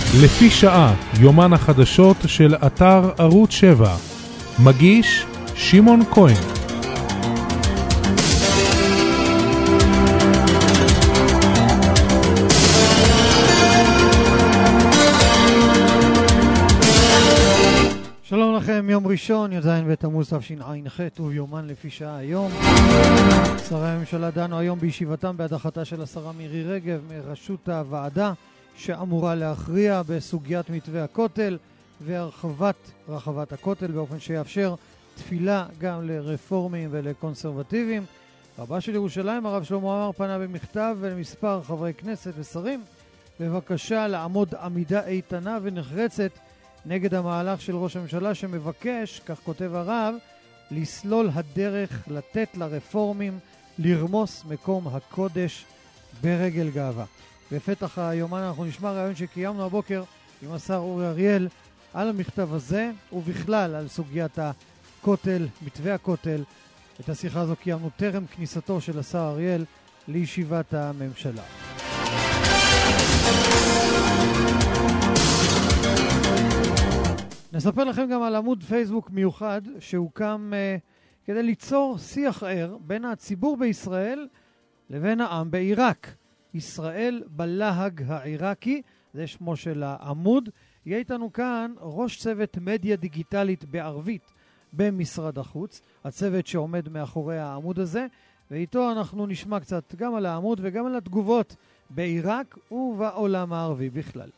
לפי שעה, יומן החדשות של אתר ערוץ 7. מגיש שמעון כהן. שלום לכם, יום ראשון, י"ז בתמוז תשע"ח, ויומן לפי שעה היום. שרי הממשלה דנו היום בישיבתם בהדחתה של השרה מירי רגב מראשות הוועדה שאמורה להכריע בסוגיית מתווה הכותל והרחבת הכותל באופן שיאפשר תפילה גם לרפורמים ולקונסרבטיבים. רבה של ירושלים, הרב שלמה עמאר, פנה במכתב למספר חברי כנסת ושרים בבקשה לעמוד עמידה איתנה ונחרצת נגד המהלך של ראש הממשלה שמבקש, כך כותב הרב, לסלול הדרך לתת לרפורמים לרמוס מקום הקודש ברגל גאווה. בפתח היומן אנחנו נשמע רעיון שקיימנו הבוקר עם השר אורי אריאל על המכתב הזה ובכלל על סוגיית הכותל, מתווה הכותל. את השיחה הזו קיימנו טרם כניסתו של השר אריאל לישיבת הממשלה. נספר לכם גם על עמוד פייסבוק מיוחד שהוקם כדי ליצור שיח ער בין הציבור בישראל לבין העם בעיראק. ישראל בלהג העיראקי, זה שמו של העמוד. יהיה איתנו כאן ראש צוות מדיה דיגיטלית בערבית במשרד החוץ, הצוות שעומד מאחורי העמוד הזה, ואיתו אנחנו נשמע קצת גם על העמוד וגם על התגובות בעיראק ובעולם הערבי בכלל.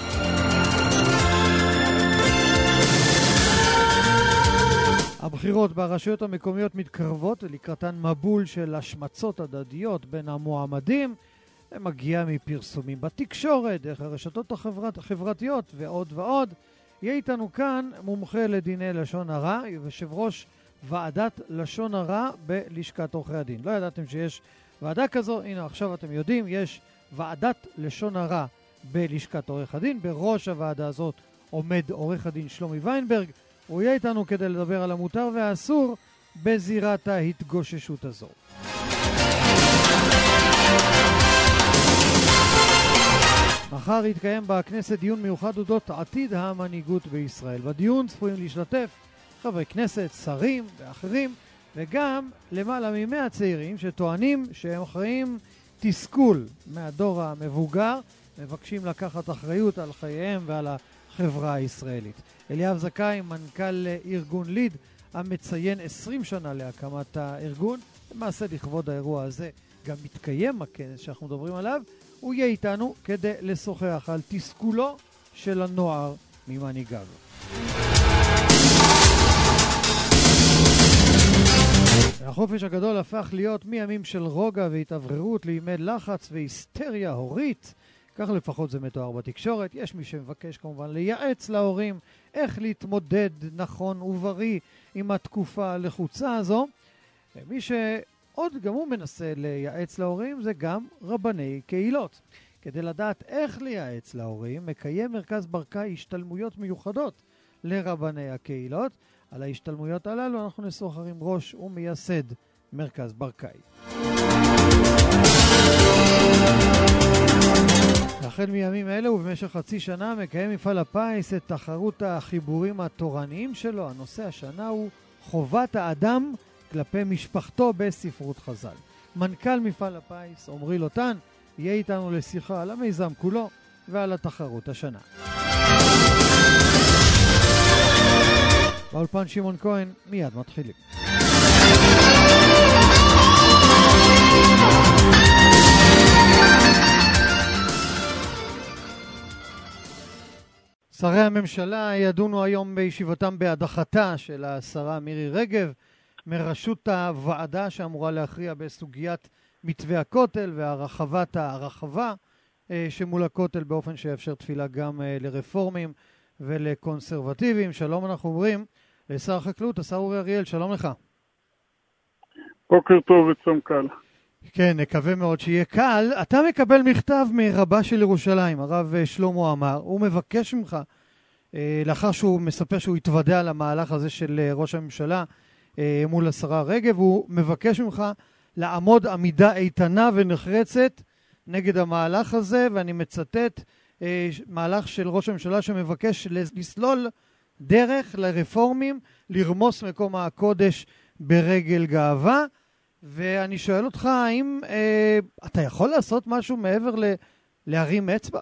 הבחירות ברשויות המקומיות מתקרבות לקראתן מבול של השמצות הדדיות בין המועמדים. זה מגיע מפרסומים בתקשורת, דרך הרשתות החברתיות ועוד ועוד. יהיה איתנו כאן מומחה לדיני לשון הרע, יושב ראש ועדת לשון הרע בלשכת עורכי הדין. לא ידעתם שיש ועדה כזו? הנה עכשיו אתם יודעים, יש ועדת לשון הרע בלשכת עורך הדין. בראש הוועדה הזאת עומד עורך הדין שלומי ויינברג. הוא יהיה איתנו כדי לדבר על המותר והאסור בזירת ההתגוששות הזו. מחר יתקיים בכנסת דיון מיוחד אודות עתיד המנהיגות בישראל. בדיון צפויים להשתתף חברי כנסת, שרים ואחרים, וגם למעלה מ100 צעירים שטוענים שהם אחראים תסכול מהדור המבוגר, מבקשים לקחת אחריות על חייהם ועל החברה הישראלית. אליאב זכאי, מנכ"ל ארגון ליד, המציין 20 שנה להקמת הארגון. למעשה לכבוד האירוע הזה גם מתקיים הכנס שאנחנו מדברים עליו. הוא יהיה איתנו כדי לשוחח על תסכולו של הנוער ממנהיגיו. החופש הגדול הפך להיות מימים של רוגע והתאווררות לימי לחץ והיסטריה הורית. כך לפחות זה מתואר בתקשורת. יש מי שמבקש כמובן לייעץ להורים איך להתמודד נכון ובריא עם התקופה הלחוצה הזו. מי שעוד גם הוא מנסה לייעץ להורים זה גם רבני קהילות. כדי לדעת איך לייעץ להורים, מקיים מרכז ברקאי השתלמויות מיוחדות לרבני הקהילות. על ההשתלמויות הללו אנחנו נשוחח עם ראש ומייסד מרכז ברקאי. החל מימים אלה ובמשך חצי שנה מקיים מפעל הפיס את תחרות החיבורים התורניים שלו. הנושא השנה הוא חובת האדם כלפי משפחתו בספרות חז"ל. מנכ"ל מפעל הפיס עמרי לוטן יהיה איתנו לשיחה על המיזם כולו ועל התחרות השנה. באולפן שמעון כהן, מיד מתחילים. שרי הממשלה ידונו היום בישיבתם בהדחתה של השרה מירי רגב מראשות הוועדה שאמורה להכריע בסוגיית מתווה הכותל והרחבת הרחבה שמול הכותל באופן שיאפשר תפילה גם לרפורמים ולקונסרבטיבים. שלום אנחנו אומרים לשר החקלאות, השר אורי אריאל, שלום לך. בוקר טוב וצום קל. כן, נקווה מאוד שיהיה קל. אתה מקבל מכתב מרבה של ירושלים, הרב שלמה עמאר. הוא מבקש ממך, לאחר שהוא מספר שהוא התוודע על המהלך הזה של ראש הממשלה מול השרה רגב, הוא מבקש ממך לעמוד עמידה איתנה ונחרצת נגד המהלך הזה, ואני מצטט, מהלך של ראש הממשלה שמבקש לסלול דרך לרפורמים לרמוס מקום הקודש ברגל גאווה. ואני שואל אותך, האם אתה יכול לעשות משהו מעבר להרים אצבע?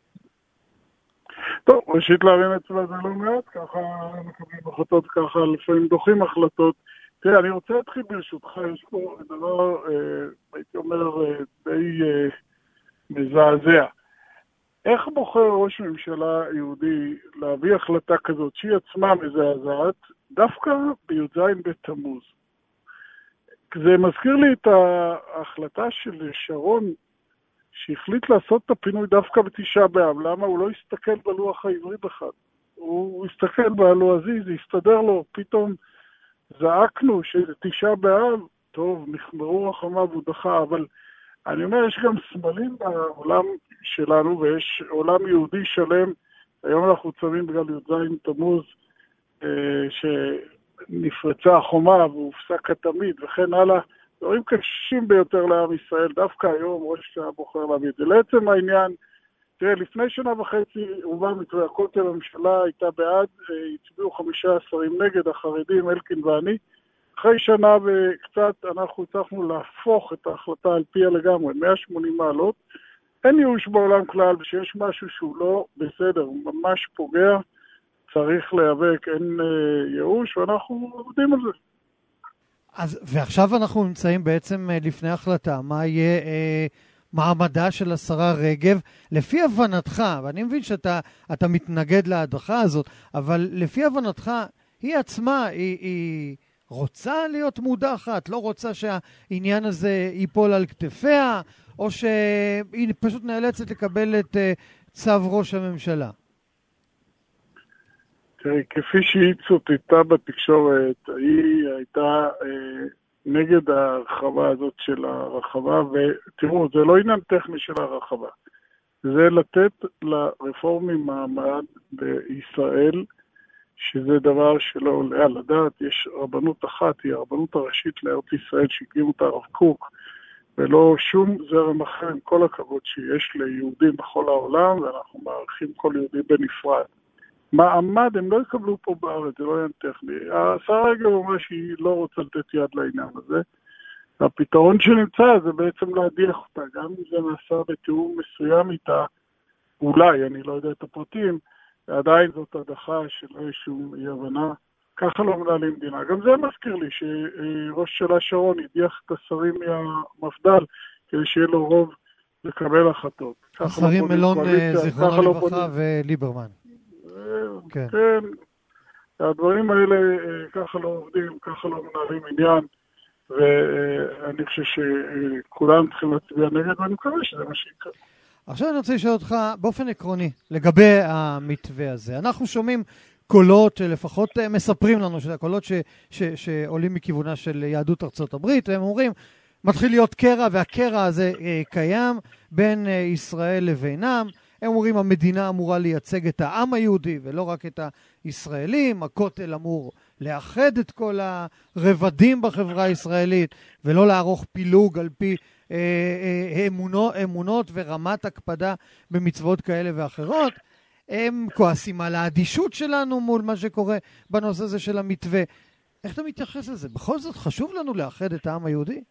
טוב, ראשית להרים אצבע זה לא מעט, ככה מקבלים החלטות, ככה לפעמים דוחים החלטות. תראה, אני רוצה להתחיל ברשותך, יש פה דבר, הייתי אומר, די מזעזע. איך בוחר ראש ממשלה יהודי להביא החלטה כזאת, שהיא עצמה מזעזעת, דווקא בי"ז בתמוז? זה מזכיר לי את ההחלטה של שרון, שהחליט לעשות את הפינוי דווקא בתשעה באב. למה? הוא לא הסתכל בלוח העברי בכלל. הוא הסתכל בלועזי, זה הסתדר לו. פתאום זעקנו שזה תשעה באב, טוב, נחמרו רחמיו והוא דחה, אבל אני אומר, יש גם סמלים בעולם שלנו, ויש עולם יהודי שלם. היום אנחנו צמים בגלל י"ז תמוז, שנפרצה החומה והופסק התמיד וכן הלאה. דברים קשים ביותר לעם ישראל, דווקא היום ראש הממשלה בוחר להביא את זה. לעצם העניין, תראה, לפני שנה וחצי הובא מתווה הכותל, הממשלה הייתה בעד, הצביעו 15 נגד, החרדים, אלקין ואני. אחרי שנה וקצת אנחנו הצלחנו להפוך את ההחלטה על פיה לגמרי, 180 מעלות. אין ייאוש בעולם כלל, ושיש משהו שהוא לא בסדר, הוא ממש פוגע, צריך להיאבק, אין ייאוש, ואנחנו עובדים על זה. ועכשיו אנחנו נמצאים בעצם לפני החלטה, מה יהיה מעמדה של השרה רגב, לפי הבנתך, ואני מבין שאתה מתנגד להדחה הזאת, אבל לפי הבנתך, היא עצמה, היא רוצה להיות מודחת, לא רוצה שהעניין הזה ייפול על כתפיה, או שהיא פשוט נאלצת לקבל את צו ראש הממשלה? תראי, כפי שהיא צוטטה בתקשורת, היא הייתה נגד הרחבה הזאת של הרחבה, ותראו, זה לא עניין טכני של הרחבה, זה לתת לרפורמים מעמד בישראל, שזה דבר שלא עולה על הדעת. יש רבנות אחת, היא הרבנות הראשית לארץ ישראל, שהקים אותה הרב קוק, ולא שום זרם אחר, עם כל הכבוד שיש ליהודים בכל העולם, ואנחנו מעריכים כל יהודי בנפרד. מעמד הם לא יקבלו פה בארץ, זה לא עניין טכני. השרה רגב אומר שהיא לא רוצה לתת יד לעניין הזה. הפתרון שנמצא זה בעצם להדיח אותה, גם אם זה נעשה בתיאום מסוים איתה, אולי, אני לא יודע את הפרטים, עדיין זאת הדחה שלא יש שום אי-הבנה. ככה לא מנהלים מדינה. גם זה מזכיר לי שראש הממשלה שרון הדיח את השרים מהמפד"ל, כדי שיהיה לו רוב לקבל החלטות. השרים מלון, זיכרונו לברכה, וליברמן. כן. הדברים האלה ככה לא עובדים, ככה לא מנהלים עניין, ואני חושב שכולם צריכים להצביע נגד, ואני מקווה שזה מה שיקרה. עכשיו אני רוצה לשאול אותך באופן עקרוני לגבי המתווה הזה. אנחנו שומעים קולות שלפחות מספרים לנו, שזה הקולות שעולים מכיוונה של יהדות ארצות הברית, והם אומרים, מתחיל להיות קרע, והקרע הזה קיים בין ישראל לבינם. הם אומרים, המדינה אמורה לייצג את העם היהודי, ולא רק את הישראלים. הכותל אמור לאחד את כל הרבדים בחברה הישראלית, ולא לערוך פילוג על פי אמונות ורמת הקפדה במצוות כאלה ואחרות. הם כועסים על האדישות שלנו מול מה שקורה בנושא הזה של המתווה. איך אתה מתייחס לזה? בכל זאת חשוב לנו לאחד את העם היהודי?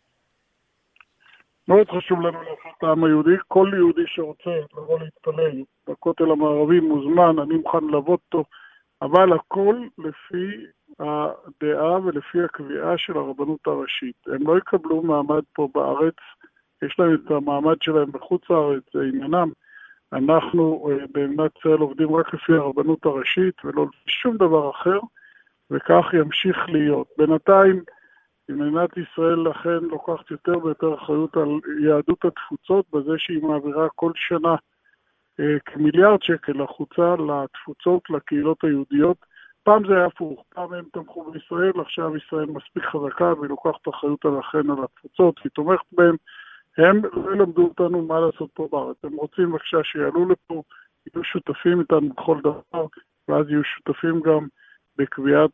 מאוד חשוב לנו לאחד את העם היהודי. כל יהודי שרוצה לבוא להתפלל בכותל המערבי מוזמן, אני מוכן לבוא אותו, אבל הכל לפי הדעה ולפי הקביעה של הרבנות הראשית. הם לא יקבלו מעמד פה בארץ, יש להם את המעמד שלהם בחוץ לארץ, זה עניינם. אנחנו במדינת ישראל עובדים רק לפי הרבנות הראשית ולא לפי שום דבר אחר, וכך ימשיך להיות. בינתיים, מדינת ישראל לכן לוקחת יותר ויותר אחריות על יהדות התפוצות, בזה שהיא מעבירה כל שנה כמיליארד שקל החוצה לתפוצות, לקהילות היהודיות. פעם זה היה הפוך, פעם הם תמכו בישראל, עכשיו ישראל מספיק חזקה והיא לוקחת אחריות לכן על התפוצות, היא תומכת בהם. הם לא ילמדו אותנו מה לעשות פה בארץ. הם רוצים בבקשה שיעלו לפה, יהיו שותפים איתנו בכל דבר, ואז יהיו שותפים גם בקביעת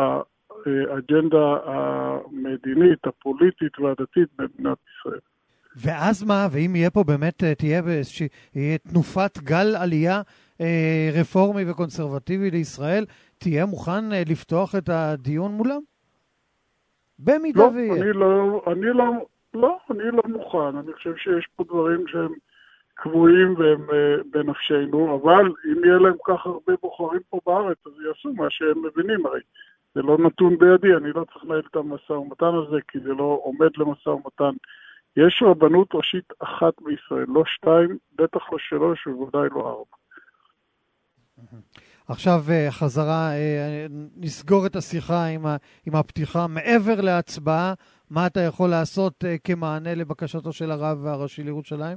האג'נדה המדינית, הפוליטית והדתית במדינת ישראל. ואז מה, ואם יהיה פה באמת, תהיה תנופת גל עלייה רפורמי וקונסרבטיבי לישראל, תהיה מוכן לפתוח את הדיון מולם? במידה ויהיה. אני לא מוכן. אני חושב שיש פה דברים שהם קבועים והם בנפשנו, אבל אם יהיה להם כך הרבה בוחרים פה בארץ, אז יעשו מה שהם מבינים. הרי זה לא נתון בידי, אני לא צריך לנהל את המשא ומתן הזה, כי זה לא עומד למשא ומתן. יש רבנות ראשית אחת בישראל, לא 2, בטח לא 3 ובוודאי לא 4. עכשיו חזרה, נסגור את השיחה עם הפתיחה. מעבר להצבעה, מה אתה יכול לעשות כמענה לבקשתו של הרב הראשי לירושלים?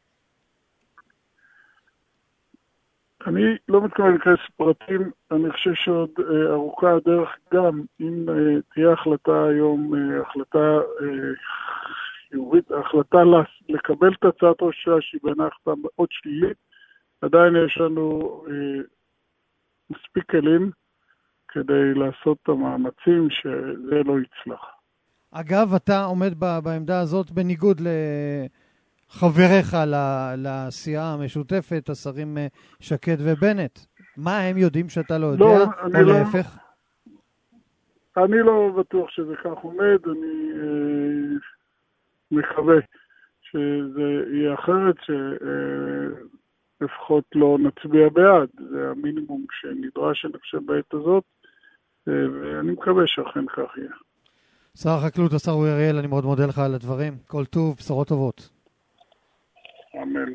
אני לא מתכוון להיכנס פרטים, אני חושב שעוד ארוכה הדרך, גם אם תהיה החלטה היום, החלטה חיובית, החלטה לקבל את הצעת ראש הממשלה שהיא בעיניי החלטה מאוד שלילית, עדיין יש לנו מספיק כלים כדי לעשות את המאמצים שזה לא יצלח. אגב, אתה עומד בעמדה הזאת בניגוד לחבריך לסיעה המשותפת, השרים שקד ובנט. מה הם יודעים שאתה לא יודע, או להפך? אני לא בטוח שזה כך עומד, אני מקווה שזה יהיה אחרת, לפחות לא נצביע בעד, זה המינימום שנדרש, אני חושב, בעת הזאת, ואני מקווה שאכן כך יהיה. שר החקלאות, השר אורי אריאל, אני מאוד מודה לך על הדברים. כל טוב, בשורות טובות. אמן.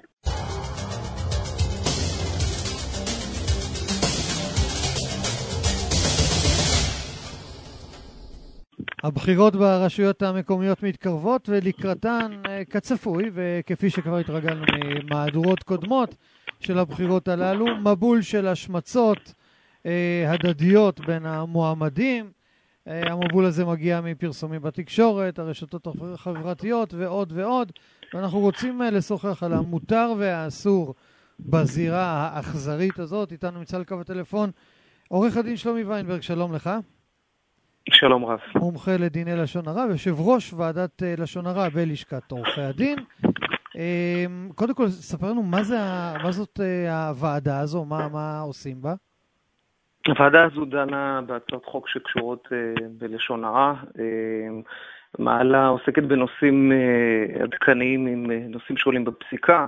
הבחירות ברשויות המקומיות מתקרבות ולקראתן כצפוי, וכפי שכבר התרגלנו ממהדורות קודמות של הבחירות הללו, מבול של השמצות הדדיות בין המועמדים. המבול הזה מגיע מפרסומים בתקשורת, הרשתות החברתיות ועוד ועוד, ואנחנו רוצים לשוחח על המותר והאסור בזירה האכזרית הזאת. איתנו נמצא על קו הטלפון עורך הדין שלומי ויינברג, שלום לך. שלום רב. מומחה לדיני לשון הרע, יושב ראש ועדת לשון הרע בלשכת עורכי הדין. קודם כל, ספר לנו מה זאת הוועדה הזו, מה עושים בה? הוועדה הזו דנה בהצעות חוק שקשורות בלשון הרע, עוסקת בנושאים עדכניים עם נושאים שעולים בפסיקה,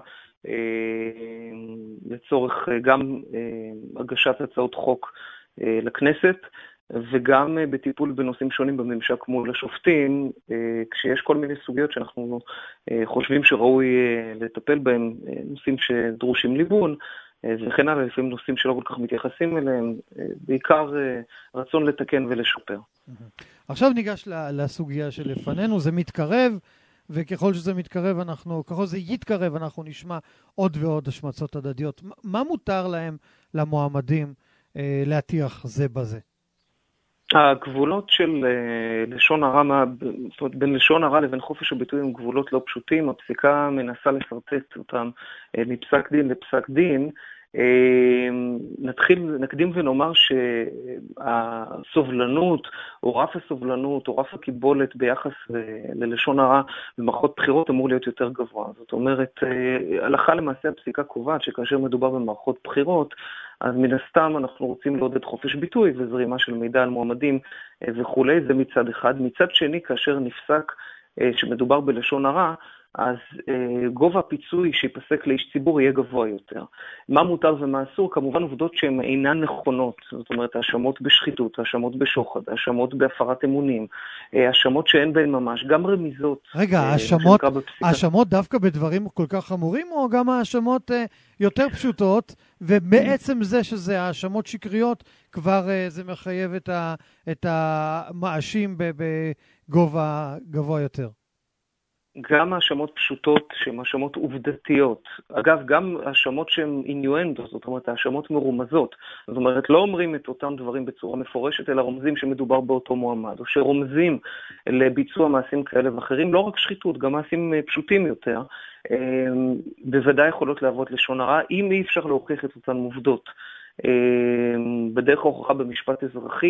לצורך גם הגשת הצעות חוק לכנסת, וגם בטיפול בנושאים שונים בממשק מול השופטים, כשיש כל מיני סוגיות שאנחנו חושבים שראוי לטפל בהם, נושאים שדרושים ליבון, וכן הלאה, לפעמים נושאים שלא כל כך מתייחסים אליהם, בעיקר רצון לתקן ולשפר. עכשיו ניגש לסוגיה שלפנינו, זה מתקרב, וככל שזה מתקרב, ככל זה יתקרב, אנחנו נשמע עוד ועוד השמצות הדדיות. מה מותר להם, למועמדים, להטיח זה בזה? הגבולות של לשון הרע, בין לשון הרע לבין חופש הביטוי הם גבולות לא פשוטים, הפסיקה מנסה לסרטט אותם מפסק דין לפסק דין. נקדים ונאמר שהסובלנות או רף הסובלנות או רף הקיבולת ביחס ללשון הרע במערכות בחירות אמור להיות יותר גבוה. זאת אומרת, הלכה למעשה הפסיקה קובעת שכאשר מדובר במערכות בחירות, אז מן הסתם אנחנו רוצים לעודד חופש ביטוי וזרימה של מידע על מועמדים וכו'. זה מצד אחד. מצד שני, כאשר נפסק שמדובר בלשון הרע, אז גובה הפיצוי שיפסק לאיש ציבור יהיה גבוה יותר. מה מותר ומה אסור? כמובן עובדות שהן אינן נכונות, זאת אומרת, האשמות בשחיתות, האשמות בשוחד, האשמות בהפרת אמונים, האשמות שאין בהן ממש, גם רמיזות. רגע, האשמות דווקא בדברים כל כך חמורים, או גם האשמות יותר פשוטות, ובעצם זה שזה האשמות שקריות, כבר זה מחייב את המאשים בגובה גבוה יותר? גם האשמות פשוטות שהן האשמות עובדתיות. אגב, גם האשמות שהן אינואנדו, זאת אומרת, האשמות מרומזות. זאת אומרת, לא אומרים את אותם דברים בצורה מפורשת, אלא רומזים שמדובר באותו מועמד, או שרומזים לביצוע מעשים כאלה ואחרים, לא רק שחיתות, גם מעשים פשוטים יותר, בוודאי יכולות להוות לשון הרע, אם אי אפשר להוכיח את אותן עובדות. בדרך ההוכחה במשפט אזרחי,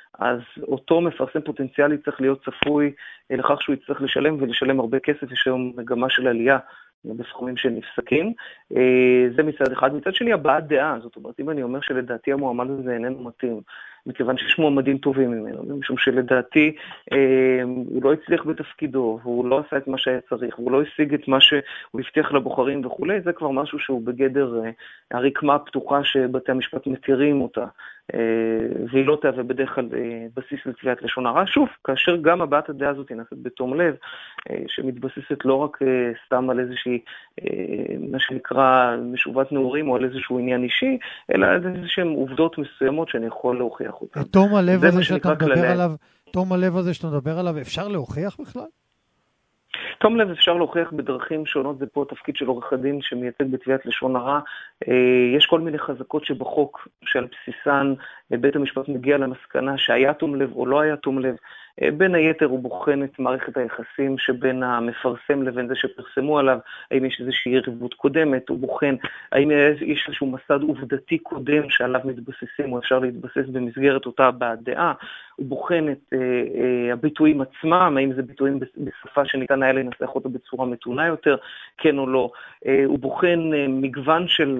אז אותו מפרסם פוטנציאלי צריך להיות צפוי לכך שהוא יצטרך לשלם ולשלם הרבה כסף. יש היום מגמה של עלייה בסכומים שנפסקים. זה מצד אחד. מצד שני, הבעת דעה. זאת אומרת, אם אני אומר שלדעתי המועמד הזה איננו מתאים, מכיוון שיש מועמדים טובים ממנו, משום שלדעתי הוא לא הצליח בתפקידו, והוא לא עשה את מה שהיה צריך, והוא לא השיג את מה שהוא הבטיח לבוחרים וכו', זה כבר משהו שהוא בגדר הרקמה הפתוחה שבתי המשפט מתירים אותה, והיא לא תהווה בדרך כלל בסיס לתביעת לשון הרע. שוב, כאשר גם הבעת הדעה הזאת נעשית בתום לב, שמתבססת לא רק סתם על איזושהי, מה שנקרא משובת נעורים, או על איזשהו עניין אישי, אלא על איזשהם עובדות מסוימות שאני יכול להוכיח אותם. תום הלב הזה שאתה מדבר עליו, תום הלב הזה שאתה מדבר עליו, אפשר להוכיח בכלל? תום לב אפשר להוכיח בדרכים שונות, זה פה התפקיד של עורך הדין שמייצג בתביעת לשון הרע. יש כל מיני חזקות שבחוק שעל בסיסן בית המשפט מגיע למסקנה שהיה תום לב או לא היה תום לב. בין היתר הוא בוחן את מערכת היחסים שבין המפרסם לבין זה שפרסמו עליו, האם יש איזושהי יריבות קודמת, הוא בוחן האם יש איזשהו מסד עובדתי קודם שעליו מתבססים או אפשר להתבסס במסגרת אותה הבעת דעה, הוא בוחן את הביטויים עצמם, האם זה ביטויים בשפה שניתן היה לנסח אותה בצורה מתונה יותר, כן או לא, הוא בוחן מגוון של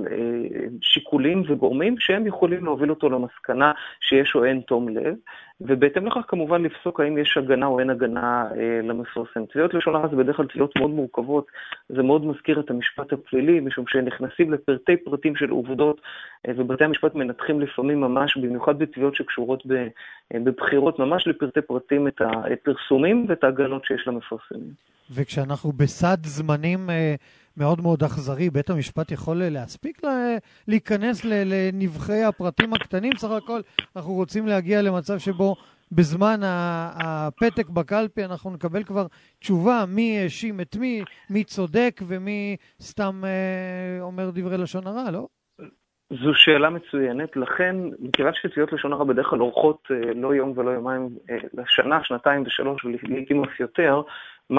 שיקולים וגורמים שהם יכולים להוביל אותו למסקנה שיש או אין תום לב, ובהתאם לכך כמובן לפסוק האם יש הגנה או אין הגנה למפרסם. תביעות לשון הרע זה בדרך כלל תביעות מאוד מורכבות, זה מאוד מזכיר את המשפט הפלילי, משום שנכנסים לפרטי פרטים של עובדות, ובתי המשפט מנתחים לפעמים ממש, במיוחד בתביעות שקשורות בבחירות, ממש לפרטי פרטים את הפרסומים ואת ההגנות שיש למפרסמים. וכשאנחנו בסד זמנים מאוד מאוד אכזרי, בית המשפט יכול להספיק להיכנס לנבחי הפרטים הקטנים. סך הכל אנחנו רוצים להגיע למצב שבו בזמן הפתק בקלפי אנחנו נקבל כבר תשובה מי האשים את מי צודק ומי סתם אומר דברי לשון הרע, לא? זו שאלה מצוינת, לכן מכיוון שתביעות לשון הרע בדרך כלל אורכות לא יום ולא יומיים, לשנה, שנתיים ושלוש ולעיתים אף יותר, מה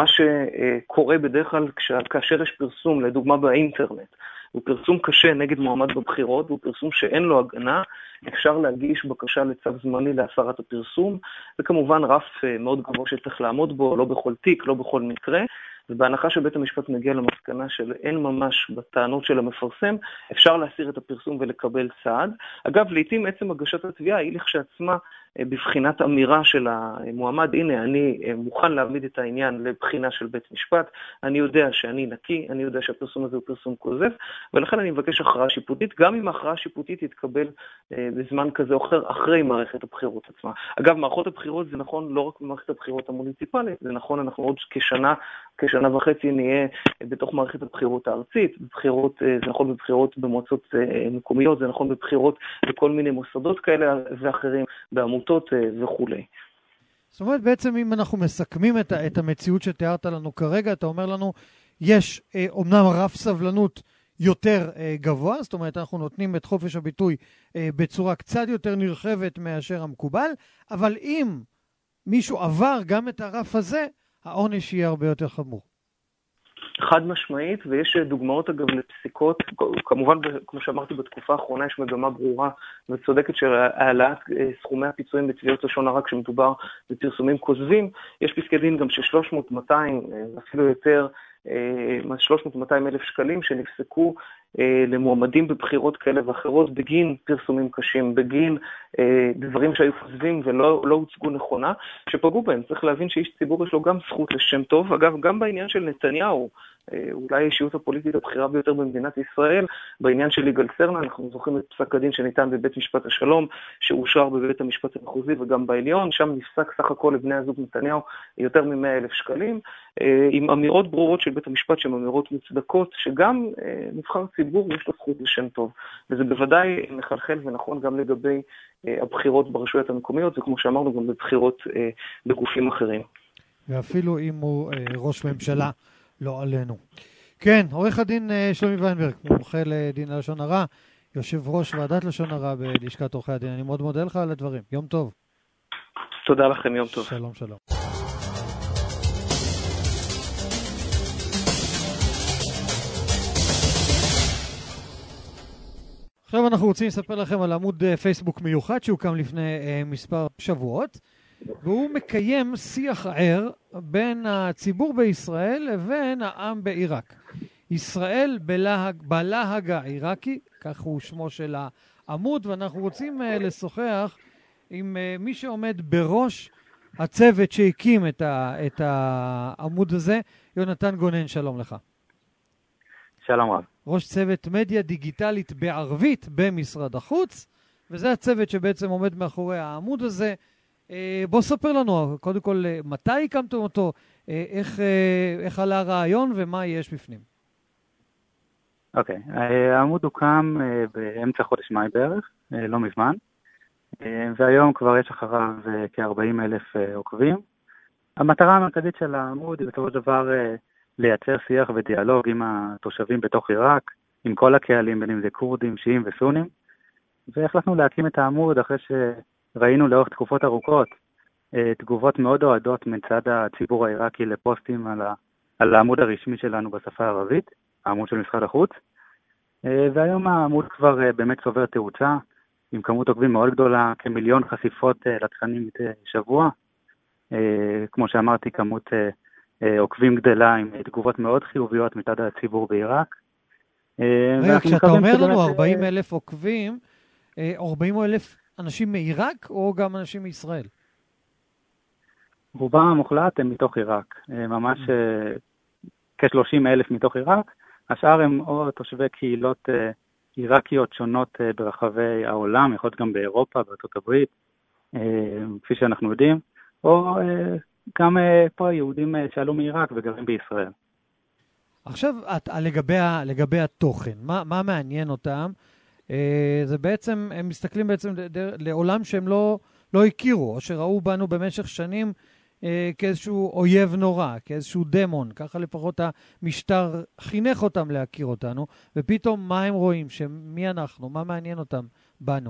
שקורה בדרך כלל כאשר יש פרסום, לדוגמה באינטרנט, הוא פרסום קשה נגד מועמד בבחירות, הוא פרסום שאין לו הגנה, אפשר להגיש בקשה לצו זמני להסרת הפרסום, זה כמובן רף מאוד גבוה שצריך לעמוד בו, לא בכל תיק, לא בכל מקרה, ובהנחה שבית המשפט מגיע למסקנה של אין ממש בטענות של המפרסם, אפשר להסיר את הפרסום ולקבל צעד. אגב, לעתים עצם הגשת התביעה היא לכשעצמה בבחינת אמירה של המועמד, הנה אני מוכן להעמיד את העניין לבחינה של בית משפט, אני יודע שאני נקי, אני יודע שהפרסום הזה הוא פרסום כוזב, ולכן אני מבקש הכרעה שיפוטית, גם אם ההכרעה השיפוטית תתקבל בזמן כזה או אחר, אחרי מערכת הבחירות עצמה. אגב, מערכות הבחירות זה נכון לא רק במערכת הבחירות המוניציפלית, זה נכון, אנחנו עוד כשנה וחצי נהיה בתוך מערכת הבחירות הארצית, בבחירות, זה נכון בבחירות במועצות מקומיות, זה נכון בבחירות בכל מיני מוסדות כאלה ואחרים, בעמותות וכו'. זאת אומרת, בעצם אם אנחנו מסכמים את המציאות שתיארת לנו כרגע, אתה אומר לנו, יש אומנם רף סבלנות יותר גבוה, זאת אומרת, אנחנו נותנים את חופש הביטוי בצורה קצת יותר נרחבת מאשר המקובל, אבל אם מישהו עבר גם את הרף הזה, העונש יהיה הרבה יותר חמור. חד משמעית, ויש דוגמאות אגב לפסיקות, כמובן כמו שאמרתי בתקופה האחרונה יש מגמה ברורה וצודקת של העלאת סכומי הפיצויים בתביעות לשון הרע כשמדובר בפרסומים כוזבים, יש פסקי דין גם של 300, 200, אפילו יותר, 300-200 אלף שקלים שנפסקו למועמדים בבחירות כאלה ואחרות בגין פרסומים קשים, בגין דברים שהיו כוזבים ולא הוצגו נכונה, שפגעו בהם. צריך להבין שאיש ציבור יש לו גם זכות לשם טוב. אגב, גם בעניין של נתניהו, אולי האישיות הפוליטית הבכירה ביותר במדינת ישראל, בעניין של יגאל סרנה, אנחנו זוכרים את פסק הדין שניתן בבית משפט השלום, שאושר בבית המשפט המחוזי וגם בעליון, שם נפסק סך הכל לבני הזוג נתניהו יותר מ100,000 שקלים, עם אמירות ברורות של בית המשפט שהן אמירות מוצדקות, שגם נבחר ציבור יש לו זכות לשם טוב. וזה בוודאי מחלחל ונכון גם לגבי הבחירות ברשויות המקומיות, וכמו שאמרנו גם בבחירות בגופים אחרים. ואפילו אם הוא ראש ממשלה, לא עלינו. כן, עורך הדין שלומי ויינברג, מומחה לדין לשון הרע, יושב ראש ועדת לשון הרע בלשכת עורכי הדין. אני מאוד מודה לך על הדברים. יום טוב. תודה לכם, יום טוב. שלום, שלום. עכשיו אנחנו רוצים לספר לכם על עמוד פייסבוק מיוחד שהוקם לפני מספר שבועות, והוא מקיים שיח ער בין הציבור בישראל לבין העם בעיראק. ישראל בלהג העיראקי, כך הוא שמו של העמוד, ואנחנו רוצים לשוחח עם מי שעומד בראש הצוות שהקים את העמוד הזה. יונתן גונן, שלום לך. שלום רב. ראש צוות מדיה דיגיטלית בערבית במשרד החוץ, וזה הצוות שבעצם עומד מאחורי העמוד הזה. בוא ספר לנו, קודם כל, מתי הקמתם אותו, איך עלה הרעיון ומה יש בפנים. אוקיי, העמוד הוקם באמצע חודש מאי בערך, לא מזמן, והיום כבר יש אחריו כ-40,000 עוקבים. המטרה המרכזית של העמוד היא בסופו של דבר לייצר שיח ודיאלוג עם התושבים בתוך עיראק, עם כל הקהלים, בין אם זה קורדים, שיעים וסונים, והחלטנו להקים את העמוד אחרי שראינו לאורך תקופות ארוכות תגובות מאוד אוהדות מצד הציבור העיראקי לפוסטים על העמוד הרשמי שלנו בשפה הערבית, העמוד של משרד החוץ, והיום העמוד כבר באמת צובר תאוצה, עם כמות עוקבים מאוד גדולה, כמיליון חשיפות לתכנים שבוע. כמו שאמרתי, כמות עוקבים גדלה עם תגובות מאוד חיוביות מצד הציבור בעיראק. רגע, כשאתה אומר לנו 40,000 עוקבים, 40,000 אנשים מעיראק או גם אנשים מישראל? רובם המוחלט הם מתוך עיראק, ממש כ-30,000 מתוך עיראק. השאר הם או תושבי קהילות עיראקיות שונות ברחבי העולם, יכול להיות גם באירופה, בארצות הברית, כפי שאנחנו יודעים, או גם פה יהודים שעלו מעיראק וגרים בישראל. עכשיו, לגבי התוכן, מה מעניין אותם? זה בעצם, הם מסתכלים בעצם לעולם שהם לא הכירו, או שראו בנו במשך שנים כאיזשהו אויב נורא, כאיזשהו דמון, ככה לפחות המשטר חינך אותם להכיר אותנו, ופתאום מה הם רואים, שמי אנחנו, מה מעניין אותם בנו?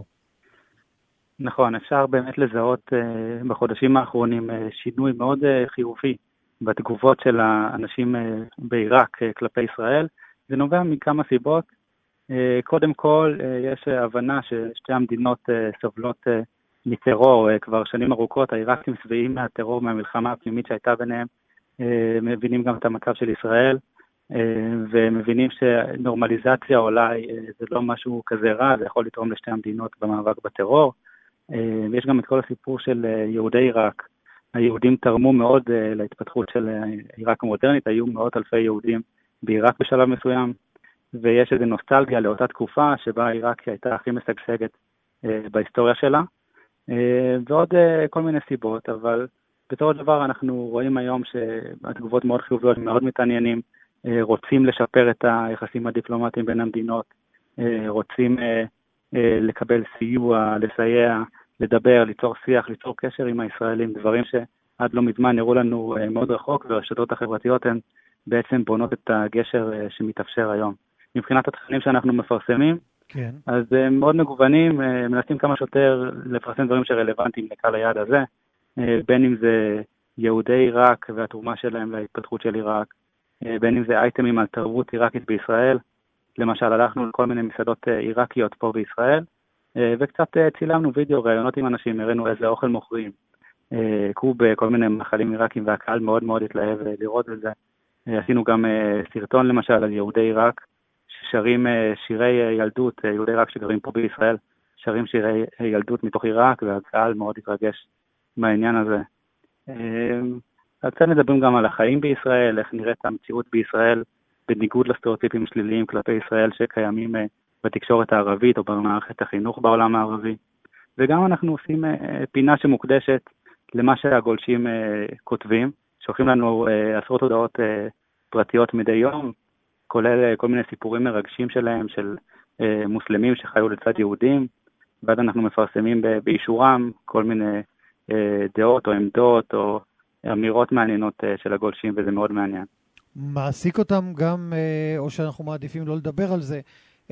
נכון, אפשר באמת לזהות בחודשים האחרונים שינוי מאוד חיובי בתגובות של האנשים בעיראק כלפי ישראל. זה נובע מכמה סיבות. קודם כל, יש הבנה ששתי המדינות סובלות מטרור כבר שנים ארוכות. העיראקים שבעים מהטרור, מהמלחמה הפנימית שהייתה ביניהם, מבינים גם את המצב של ישראל, ומבינים שנורמליזציה אולי זה לא משהו כזה רע, זה יכול לתרום לשתי המדינות במאבק בטרור. ויש גם את כל הסיפור של יהודי עיראק. היהודים תרמו מאוד להתפתחות של עיראק המודרנית, היו מאות אלפי יהודים בעיראק בשלב מסוים, ויש איזו נוסטלגיה לאותה תקופה שבה עיראק הייתה הכי משגשגת בהיסטוריה שלה, ועוד כל מיני סיבות, אבל בתור דבר אנחנו רואים היום שהתגובות מאוד חיוביות, מאוד מתעניינים, רוצים לשפר את היחסים הדיפלומטיים בין המדינות, רוצים לקבל סיוע, לסייע, לדבר, ליצור שיח, ליצור קשר עם הישראלים, דברים שעד לא מזמן נראו לנו מאוד רחוק, והרשתות החברתיות הן בעצם בונות את הגשר שמתאפשר היום. מבחינת התכנים שאנחנו מפרסמים, כן. אז הם מאוד מגוונים, מנסים כמה שיותר לפרסם דברים שרלוונטיים לקהל היעד הזה, בין אם זה יהודי עיראק והתרומה שלהם להתפתחות של עיראק, בין אם זה אייטמים על תרבות עיראקית בישראל, למשל הלכנו לכל מיני מסעדות עיראקיות פה בישראל, וקצת צילמנו וידאו, ראיונות עם אנשים, הראינו איזה אוכל מוכרים, קוב כל מיני מאכלים עיראקים, והקהל מאוד מאוד התלהב לראות את זה. עשינו גם סרטון למשל על יהודי עיראק, ששרים שירי ילדות, יהודי עיראק שגרים פה בישראל, שרים שירי ילדות מתוך עיראק, והקהל מאוד התרגש מהעניין הזה. אז קצת מדברים גם על החיים בישראל, איך נראית המציאות בישראל, בניגוד לסטריאוטיפים שליליים כלפי ישראל שקיימים בתקשורת הערבית או במערכת החינוך בעולם הערבי. וגם אנחנו עושים פינה שמוקדשת למה שהגולשים כותבים, שולחים לנו עשרות הודעות פרטיות מדי יום, כולל כל מיני סיפורים מרגשים שלהם, של מוסלמים שחיו לצד יהודים, ואז אנחנו מפרסמים באישורם כל מיני דעות או עמדות או אמירות מעניינות של הגולשים, וזה מאוד מעניין. מעסיק אותם גם, או שאנחנו מעדיפים לא לדבר על זה,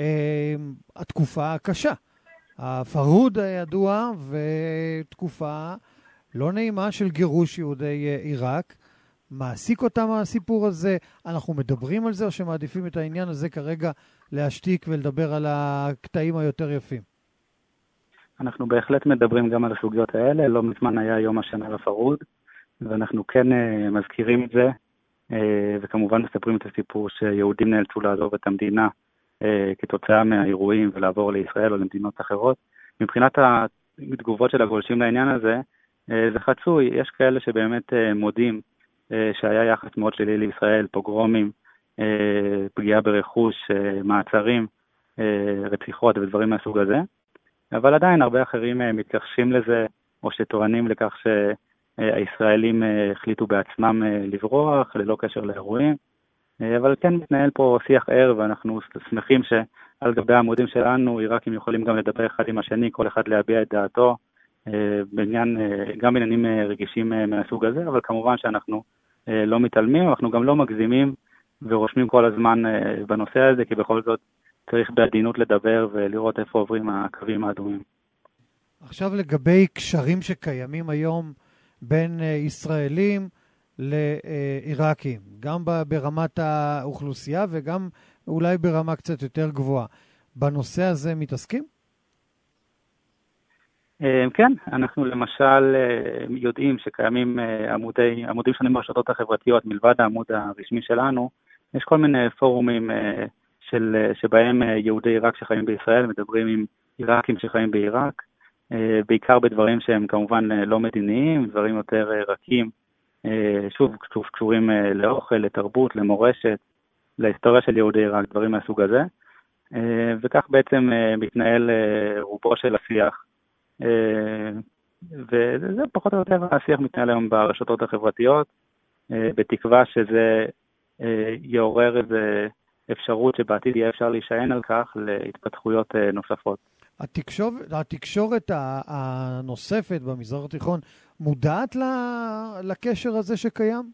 התקופה הקשה. הפרהוד הידוע ותקופה לא נעימה של גירוש יהודי עיראק, מעסיק אותם הסיפור הזה? אנחנו מדברים על זה, או שמעדיפים את העניין הזה כרגע להשתיק ולדבר על הקטעים היותר יפים? אנחנו בהחלט מדברים גם על הסוגיות האלה. לא מזמן היה יום השנה לפרהוד, ואנחנו כן מזכירים את זה, וכמובן מספרים את הסיפור שיהודים נאלצו לעזוב את המדינה כתוצאה מהאירועים ולעבור לישראל או למדינות אחרות. מבחינת התגובות של הגולשים לעניין הזה, זה חצוי. יש כאלה שבאמת מודים שהיה יחס מאוד שלילי לישראל, פוגרומים, פגיעה ברכוש, מעצרים, רציחות ודברים מהסוג הזה. אבל עדיין הרבה אחרים מתכחשים לזה, או שטוענים לכך שהישראלים החליטו בעצמם לברוח, ללא קשר לאירועים. אבל כן מתנהל פה שיח ער, ואנחנו שמחים שעל גבי העמודים שלנו, עיראקים יכולים גם לדבר אחד עם השני, כל אחד להביע את דעתו, גם בעניינים רגישים מהסוג הזה, אבל כמובן שאנחנו לא מתעלמים, אנחנו גם לא מגזימים ורושמים כל הזמן בנושא הזה, כי בכל זאת צריך בעדינות לדבר ולראות איפה עוברים הקווים האדומים. עכשיו לגבי קשרים שקיימים היום בין ישראלים לעיראקים, גם ברמת האוכלוסייה וגם אולי ברמה קצת יותר גבוהה. בנושא הזה מתעסקים? כן, אנחנו למשל יודעים שקיימים עמודים שונים ברשתות החברתיות, מלבד העמוד הרשמי שלנו, יש כל מיני פורומים שבהם יהודי עיראק שחיים בישראל מדברים עם עיראקים שחיים בעיראק, בעיקר בדברים שהם כמובן לא מדיניים, דברים יותר רכים, שוב קשורים לאוכל, לתרבות, למורשת, להיסטוריה של יהודי עיראק, דברים מהסוג הזה, וכך בעצם מתנהל רובו של השיח. וזה פחות או יותר השיח מתנהל היום ברשתות החברתיות, בתקווה שזה יעורר איזה אפשרות שבעתיד יהיה אפשר להישען על כך להתפתחויות נוספות. התקשורת הנוספת במזרח התיכון מודעת לקשר הזה שקיים?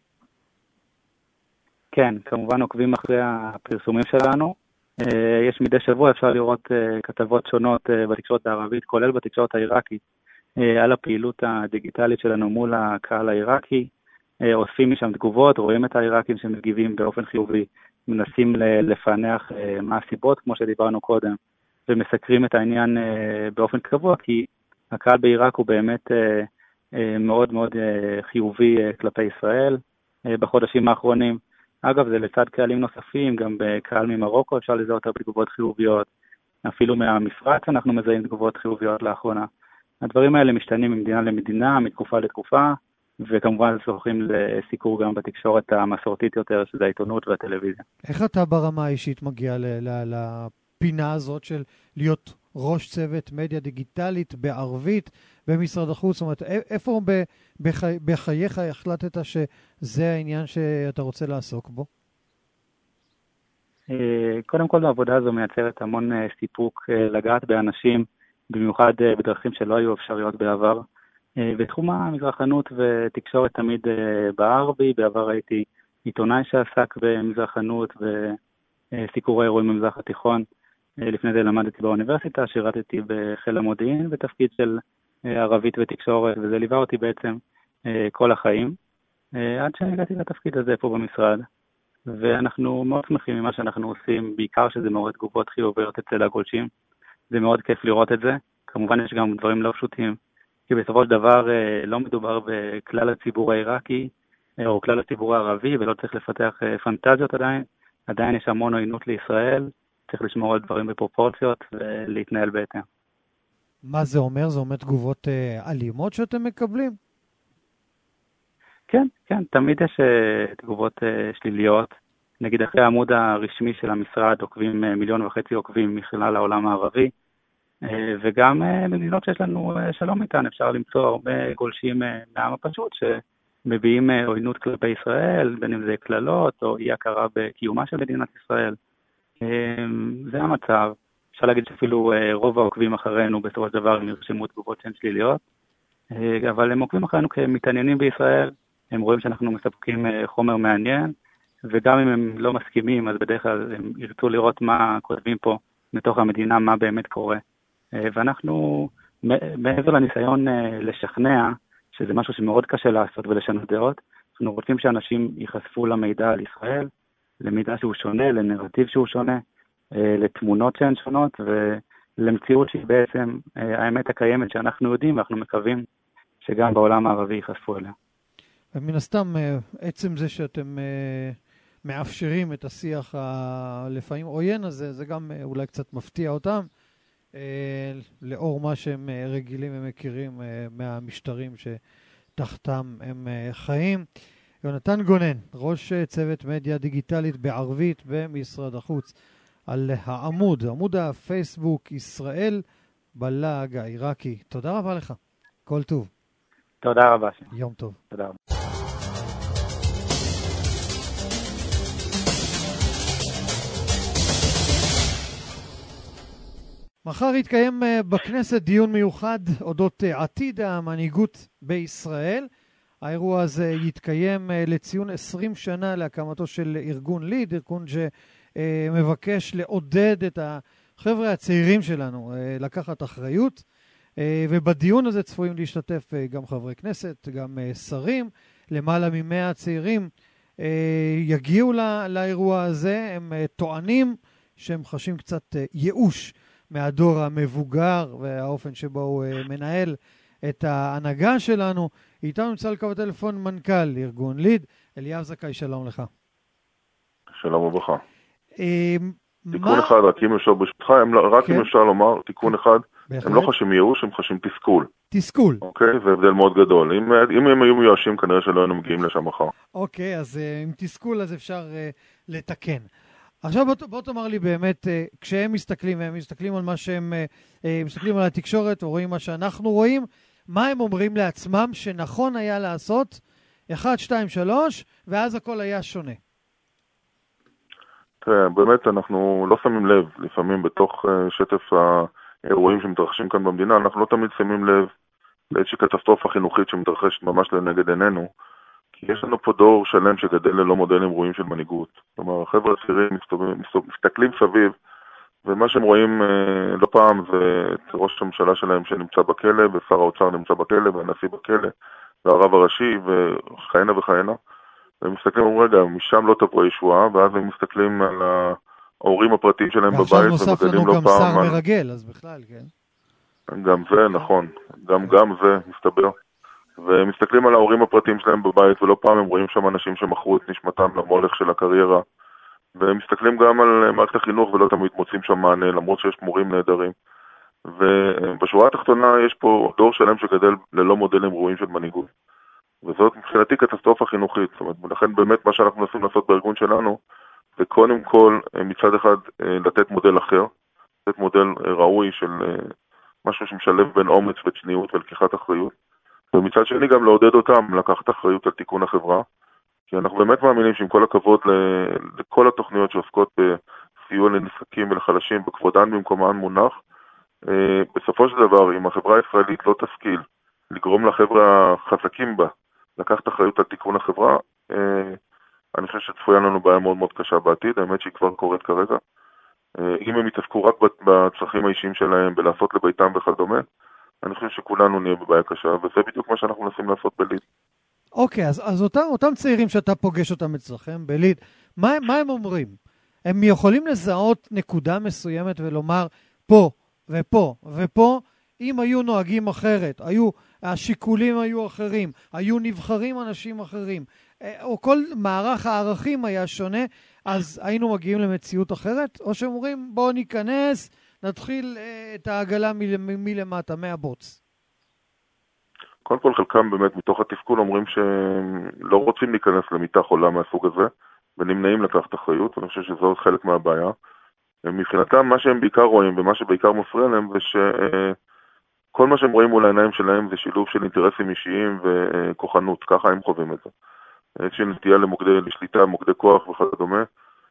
כן, כמובן עוקבים אחרי הפרסומים שלנו. יש מדי שבוע אפשר לראות כתבות שונות בתקשורת הערבית, כולל בתקשורת העיראקית, על הפעילות הדיגיטלית שלנו מול הקהל העיראקי. אוספים משם תגובות, רואים את העיראקים שמגיבים באופן חיובי, מנסים לפענח מה הסיבות, כמו שדיברנו קודם, ומסקרים את העניין באופן קבוע, כי הקהל בעיראק הוא באמת מאוד מאוד חיובי כלפי ישראל בחודשים האחרונים. אגב, זה לצד קהלים נוספים, גם בקהל ממרוקו אפשר לזהות הרבה תגובות חיוביות, אפילו מהמפרץ אנחנו מזהים תגובות חיוביות לאחרונה. הדברים האלה משתנים ממדינה למדינה, מתקופה לתקופה, וכמובן זוכים לסיקור גם בתקשורת המסורתית יותר, שזה העיתונות והטלוויזיה. איך אתה ברמה האישית מגיע לפינה הזאת של להיות ראש צוות מדיה דיגיטלית בערבית במשרד החוץ? זאת אומרת, איפה בחייך החלטת שזה העניין שאתה רוצה לעסוק בו? קודם כל, העבודה הזו מייצרת המון סיפוק לגעת באנשים, במיוחד בדרכים שלא היו אפשריות בעבר. בתחום המזרחנות ותקשורת תמיד בערבי, בעבר הייתי עיתונאי שעסק במזרחנות וסיקורי אירועים במזרח התיכון. לפני זה למדתי באוניברסיטה, שירתתי בחיל המודיעין בתפקיד של ערבית ותקשורת, וזה ליווה אותי בעצם כל החיים, עד שהגעתי לתפקיד הזה פה במשרד. ואנחנו מאוד שמחים ממה שאנחנו עושים, בעיקר שזה מעורר תגובות חיוביות אצל הגולשים. זה מאוד כיף לראות את זה. כמובן יש גם דברים לא פשוטים, כי בסופו של דבר לא מדובר בכלל הציבור העיראקי או כלל הציבור הערבי, ולא צריך לפתח פנטזיות עדיין. עדיין יש המון עוינות לישראל, צריך לשמור על דברים בפרופורציות ולהתנהל בהתאם. מה זה אומר? זה אומר תגובות אלימות שאתם מקבלים? כן, כן, תמיד יש תגובות שליליות. נגיד אחרי העמוד הרשמי של המשרד עוקבים 1.5 מיליון עוקבים מכלל העולם הערבי, וגם מדינות שיש לנו שלום איתן, אפשר למצוא הרבה גולשים מהעם הפשוט שמביעים עוינות כלפי ישראל, בין אם זה כללות או אי הכרה בקיומה של מדינת ישראל. זה המצב. אפשר להגיד שאפילו רוב העוקבים אחרינו בסופו של דבר הם ירשמו תגובות שהן שליליות, אבל הם עוקבים אחרינו כמתעניינים בישראל, הם רואים שאנחנו מספקים חומר מעניין, וגם אם הם לא מסכימים, אז בדרך כלל הם ירצו לראות מה כותבים פה מתוך המדינה, מה באמת קורה. ואנחנו, מעבר לניסיון לשכנע, שזה משהו שמאוד קשה לעשות ולשנות דעות, אנחנו רוצים שאנשים ייחשפו למידע על ישראל, למידע שהוא שונה, לנרטיב שהוא שונה, לתמונות שהן שונות, ולמציאות שהיא בעצם האמת הקיימת שאנחנו יודעים, ואנחנו מקווים שגם בעולם הערבי ייחשפו אליה. ומן הסתם, עצם זה שאתם מאפשרים את השיח הלפעמים עוין הזה, זה גם אולי קצת מפתיע אותם, לאור מה שהם רגילים ומכירים מהמשטרים שתחתם הם חיים. יונתן גונן, ראש צוות מדיה דיגיטלית בערבית במשרד החוץ, על עמוד הפייסבוק ישראל בלעג העיראקי. תודה רבה לך. כל טוב. תודה רבה. יום טוב. תודה רבה. מחר יתקיים בכנסת דיון מיוחד אודות עתיד המנהיגות בישראל. האירוע הזה יתקיים לציון 20 שנה להקמתו של ארגון ליד, ארגון שמבקש לעודד את החבר'ה הצעירים שלנו לקחת אחריות, ובדיון הזה צפויים להשתתף גם חברי כנסת, גם שרים. למעלה מ100 צעירים יגיעו לאירוע הזה. הם טוענים שהם חשים קצת ייאוש מהדור המבוגר והאופן שבו הוא מנהל את ההנהגה שלנו. איתנו נמצא על קו הטלפון מנכ"ל ארגון ליד, אליאב זכאי, שלום לך. שלום וברכה. תיקון אחד, רק אם אפשר ברשותך, רק אם אפשר לומר, תיקון אחד, הם לא חשים ייאוש, הם חשים תסכול. תסכול. אוקיי, זה הבדל מאוד גדול. אם הם היו מיואשים, כנראה שלא היינו מגיעים לשם מחר. אוקיי, אז עם תסכול אז אפשר לתקן. עכשיו בוא תאמר לי באמת, כשהם מסתכלים על מה שהם מסתכלים על התקשורת ורואים מה שאנחנו רואים, מה הם אומרים לעצמם שנכון היה לעשות 1, 2, 3 ואז הכל היה שונה? תראה, באמת אנחנו לא שמים לב, לפעמים בתוך שטף האירועים שמתרחשים כאן במדינה, אנחנו לא תמיד שמים לב לאיזושהי קטסטרופה חינוכית שמתרחשת ממש לנגד עינינו, כי יש לנו פה דור שלם שגדל ללא מודלים ראויים של מנהיגות. כלומר, החבר'ה הצעירים מסתכלים סביב, ומה שהם רואים לא פעם זה את ראש הממשלה שלהם שנמצא בכלא, ושר האוצר נמצא בכלא, והנשיא בכלא, והרב הראשי, וכהנה וכהנה. והם מסתכלים, רגע, משם לא תבוא ישועה, ואז הם מסתכלים על ההורים הפרטיים שלהם בבית, ועכשיו נוסף לנו גם שר מרגל, אז בכלל, כן. גם זה, נכון. גם זה מסתבר. ומסתכלים על ההורים הפרטיים שלהם בבית, ולא פעם הם רואים שם אנשים שמכרו את נשמתם למולך של הקריירה. ומסתכלים גם על מערכת החינוך, ולא תמיד מוצאים שם מענה, למרות שיש מורים נהדרים. ובשורה התחתונה יש פה דור שלם שגדל ללא מודלים ראויים של מנהיגות. וזאת מבחינתי קטסטרופה חינוכית. זאת אומרת, ולכן באמת מה שאנחנו מנסים לעשות בארגון שלנו, זה קודם כל מצד אחד לתת מודל אחר, לתת מודל ראוי של משהו שמשלב בין אומץ וצניעות ולקיחת אחריות. ומצד שני גם לעודד אותם לקחת אחריות על תיקון החברה, כי אנחנו באמת מאמינים שעם כל הכבוד לכל התוכניות שעוסקות בסיוע לנזקקים ולחלשים בכבודן במקומן מונח, בסופו של דבר, אם החברה הישראלית לא תשכיל לגרום לחברה החזקים בה לקחת אחריות על תיקון החברה, אני חושב שצפויה לנו בעיה מאוד מאוד קשה בעתיד, האמת שהיא כבר קורית כרגע. אם הם יתעסקו רק בצרכים האישיים שלהם, בלעשות לביתם וכדומה, אני חושב שכולנו נהיה בבעיה קשה, וזה בדיוק מה שאנחנו מנסים לעשות בליד. אוקיי, אז אותם צעירים שאתה פוגש אותם אצלכם בליד, מה הם אומרים? הם יכולים לזהות נקודה מסוימת ולומר, פה ופה ופה, אם היו נוהגים אחרת, השיקולים היו אחרים, היו נבחרים אנשים אחרים, או כל מערך הערכים היה שונה, אז היינו מגיעים למציאות אחרת? או שאומרים, בואו ניכנס, נתחיל את העגלה מלמטה, מהבוץ? קודם כל חלקם באמת מתוך התפקול אומרים שלא רוצים להיכנס למיטה חולה מהסוג הזה, ונמנעים לקחת אחריות, ואני חושב שזו חלק מהבעיה. מבחינתם מה שהם בעיקר רואים, ומה שבעיקר מפריע להם, זה שכל מה שהם רואים מול העיניים שלהם זה שילוב של אינטרסים אישיים וכוחנות, ככה הם חווים את זה. איזושהי נטייה לשליטה, מוקדי כוח וכדומה.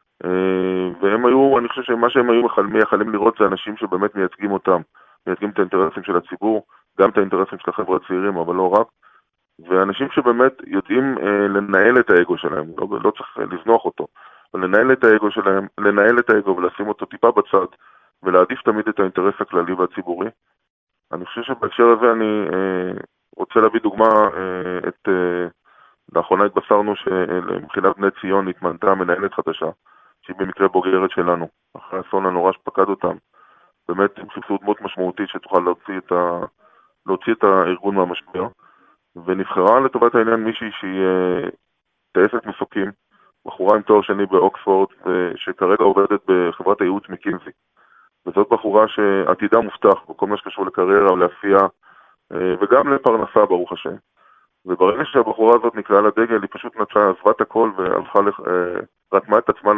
והם היו, אני חושב שמה שהם היו מייחלים לראות זה אנשים שבאמת מייצגים אותם, מייצגים את האינטרסים של הציבור, גם את האינטרסים של החברה הצעירים, אבל לא רק. ואנשים שבאמת יודעים לנהל את האגו שלהם, לא צריך לזנוח אותו, אבל לנהל את האגו שלהם, לנהל את האגו ולשים אותו טיפה בצד, ולהעדיף תמיד את האינטרס הכללי והציבורי. אני חושב שבהקשר הזה אני רוצה להביא דוגמה את לאחרונה התבשרנו שמבחינת בני ציון התמנתה מנהלת חדשה, שהיא במקרה בוגרת שלנו, אחרי האסון הנורא שפקד אותם. באמת הם חיפשו דמות משמעותית שתוכל להוציא את הארגון מהמשבר, ונבחרה לטובת העניין מישהי שהיא טייסת מסוקים, בחורה עם תואר שני באוקספורד, שכרגע עובדת בחברת הייעוץ מקינזי. וזאת בחורה שעתידה מובטח בכל מה שקשור לקריירה ולעשייה, וגם לפרנסה ברוך השם. וברגע שהבחורה הזאת נקראה לדגל, היא פשוט עזבה את הכל והלכה, רתמה את עצמה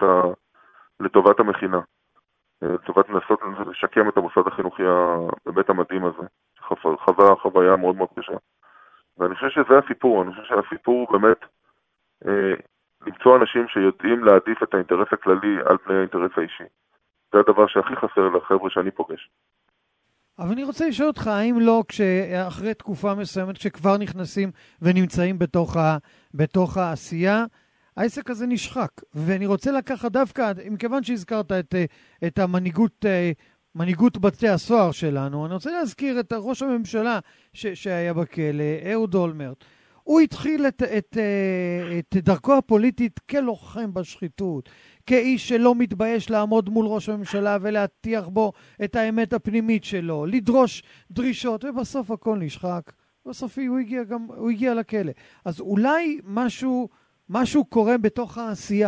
לטובת המכינה. לטובת לנסות לשקם את המוסד החינוכי באמת המדהים הזה. חוויה מאוד מאוד קשה. ואני חושב שזה הסיפור, אני חושב שהסיפור הוא באמת למצוא אנשים שיודעים להעדיף את האינטרס הכללי על פני האינטרס האישי. זה הדבר שהכי חסר לחבר'ה שאני פוגש. אבל אני רוצה לשאול אותך, האם לא כשאחרי תקופה מסוימת, כשכבר נכנסים ונמצאים בתוך העשייה, העסק הזה נשחק. ואני רוצה לקחת דווקא, מכיוון שהזכרת את מנהיגות בתי הסוהר שלנו, אני רוצה להזכיר את ראש הממשלה שהיה בכלא, אהוד אולמרט. הוא התחיל את דרכו הפוליטית כלוחם בשחיתות, כאיש שלא מתבייש לעמוד מול ראש הממשלה ולהטיח בו את האמת הפנימית שלו, לדרוש דרישות, ובסוף הכל נשחק. בסוף הוא הגיע לכלא. אז אולי משהו קורה בתוך העשייה.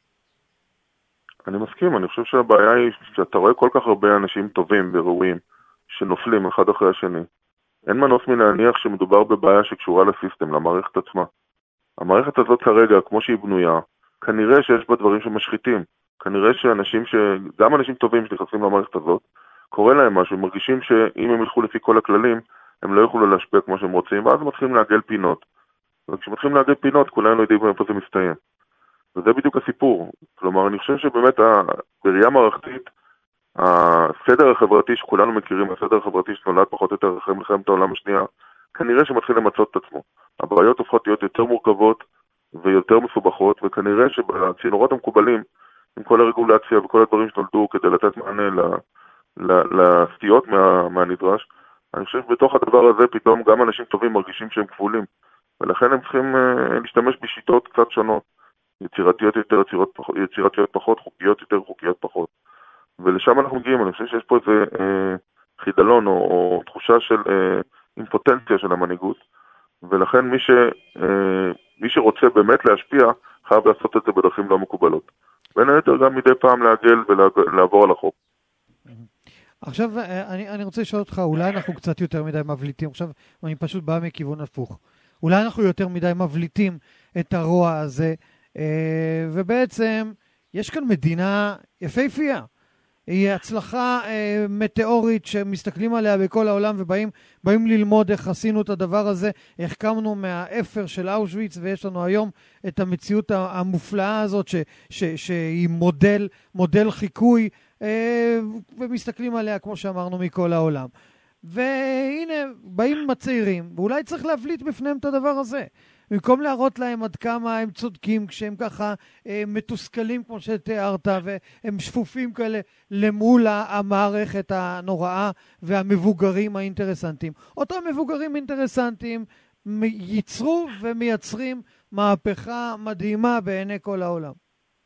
אני מסכים, אני חושב שהבעיה היא שאתה רואה כל כך הרבה אנשים טובים וראויים שנופלים אחד אחרי השני. אין מנוס מלהניח שמדובר בבעיה שקשורה לסיסטם, למערכת עצמה. המערכת הזאת כרגע, כמו שהיא בנויה, כנראה שיש בה דברים שמשחיתים. כנראה גם אנשים טובים שנכנסים למערכת הזאת, קורה להם משהו, הם מרגישים שאם הם ילכו לפי כל הכללים, הם לא יוכלו להשפיע כמו שהם רוצים, ואז הם מתחילים לעגל פינות. וכשמתחילים לעגל פינות, כולנו יודעים איפה זה מסתיים. וזה בדיוק הסיפור. כלומר, אני חושב שבאמת בראייה מערכתית, הסדר החברתי שכולנו מכירים, הסדר החברתי שנולד פחות או יותר אחרי מלחמת העולם השנייה, כנראה שמתחיל למצות את עצמו. הבעיות הופכות להיות יותר מורכבות ויותר מסובכות, וכנראה שבצינורות המקובלים, עם כל הרגולציה וכל הדברים שנולדו כדי לתת מענה לסטיות מהנדרש, אני חושב בתוך הדבר הזה פתאום גם אנשים טובים מרגישים שהם כפולים, ולכן הם צריכים להשתמש בשיטות קצת שונות, יצירתיות יותר, יצירתיות פחות, חוקיות יותר, חוקיות פחות. ולשם אנחנו מגיעים, אני חושב שיש פה איזה חידלון או תחושה של אימפוטנציה של המנהיגות, ולכן מי שרוצה באמת להשפיע, חייב לעשות את זה בדרכים לא מקובלות. בין היתר גם מדי פעם להגל ולעבור על החוק. עכשיו אני רוצה לשאול אותך, אולי אנחנו קצת יותר מדי מבליטים, עכשיו אני פשוט בא מכיוון הפוך. אולי אנחנו יותר מדי מבליטים את הרוע הזה, ובעצם יש כאן מדינה יפהפייה. היא הצלחה מטאורית שמסתכלים עליה בכל העולם ובאים ללמוד איך עשינו את הדבר הזה, איך קמנו מהאפר של אושוויץ, ויש לנו היום את המציאות המופלאה הזאת שהיא מודל חיקוי, ומסתכלים עליה כמו שאמרנו מכל העולם. והנה באים הצעירים, ואולי צריך להבליט בפניהם את הדבר הזה. במקום להראות להם עד כמה הם צודקים כשהם ככה מתוסכלים כמו שתיארת, והם שפופים כאלה למול המערכת הנוראה והמבוגרים האינטרסנטים. אותם מבוגרים אינטרסנטים ייצרו ומייצרים מהפכה מדהימה בעיני כל העולם.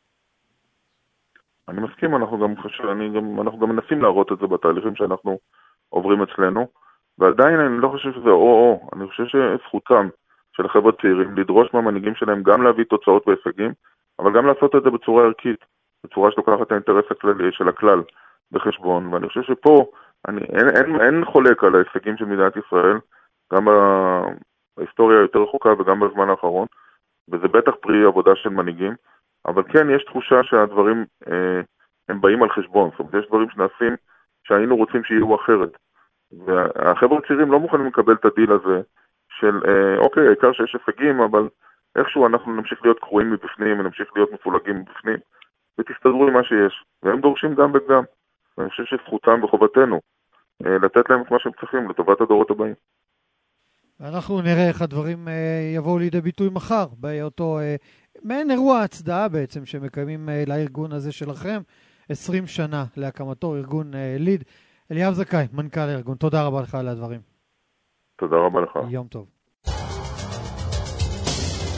אני מסכים, אנחנו גם מנסים להראות את זה בתהליכים שאנחנו עוברים אצלנו, ועדיין אני לא חושב שזה או, אני חושב שזכותם של החבר'ה צעירים לדרוש מהמנהיגים שלהם גם להביא תוצאות והישגים, אבל גם לעשות את זה בצורה ערכית, בצורה שלוקחת את האינטרס הכללי של הכלל בחשבון. ואני חושב שפה אין חולק על ההישגים של מדינת ישראל, גם בהיסטוריה יותר רחוקה וגם בזמן האחרון, וזה בטח פרי עבודה של מנהיגים, אבל כן יש תחושה שהדברים הם באים על חשבון. זאת אומרת, יש דברים שנעשים שהיינו רוצים שיהיו אחרת. והחבר'ה הצעירים לא מוכנים לקבל את הדיל הזה של אוקיי, העיקר שיש הישגים, אבל איכשהו אנחנו נמשיך להיות קרועים מבפנים, ונמשיך להיות מפולגים מבפנים, ותסתדרו עם מה שיש. והם דורשים גם וגם. ואני חושב שזכותם וחובתנו לתת להם את מה שהם צריכים לטובת הדורות הבאים. אנחנו נראה איך הדברים יבואו לידי ביטוי מחר, באותו מעין אירוע הצדעה בעצם שמקיימים לארגון הזה שלכם, 20 שנה להקמתו, ארגון ליד. אליאב זכאי, מנכ"ל הארגון, תודה רבה לך על הדברים. תודה רבה לך. יום טוב.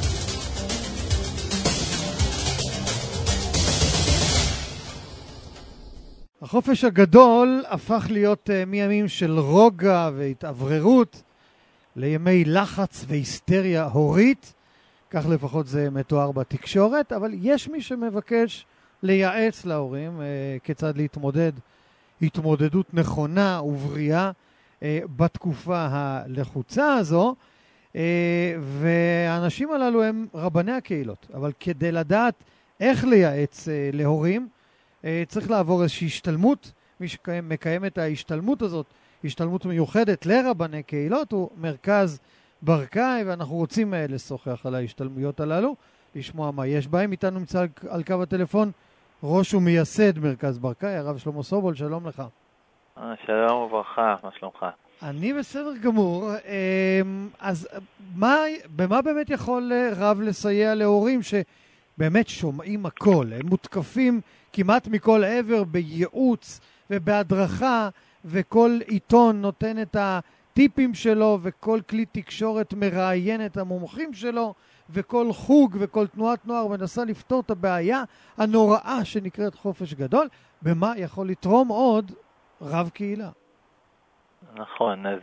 החופש הגדול הפך להיות מימים של רוגע והתאווררות לימי לחץ והיסטריה הורית, כך לפחות זה מתואר בתקשורת, אבל יש מי שמבקש לייעץ להורים כיצד להתמודד התמודדות נכונה ובריאה בתקופה הלחוצה הזו, והאנשים הללו הם רבני הקהילות, אבל כדי לדעת איך לייעץ להורים, צריך לעבור איזושהי השתלמות. מי שמקיים את ההשתלמות הזאת, השתלמות מיוחדת לרבני קהילות, הוא מרכז ברקאי, ואנחנו רוצים לשוחח על ההשתלמויות הללו, לשמוע מה יש בהם. איתנו נמצא על קו הטלפון ראש ומייסד מרכז ברקאי, הרב שלמה סובול, שלום לך. שלום וברכה, מה שלומך? אני בסדר גמור. אז במה באמת יכול רב לסייע להורים שבאמת שומעים הכל? הם מותקפים כמעט מכל עבר בייעוץ ובהדרכה, וכל עיתון נותן את הטיפים שלו, וכל כלי תקשורת מראיין את המומחים שלו, וכל חוג וכל תנועת נוער מנסה לפתור את הבעיה הנוראה שנקראת חופש גדול. במה יכול לתרום עוד רב קהילה? נכון, אז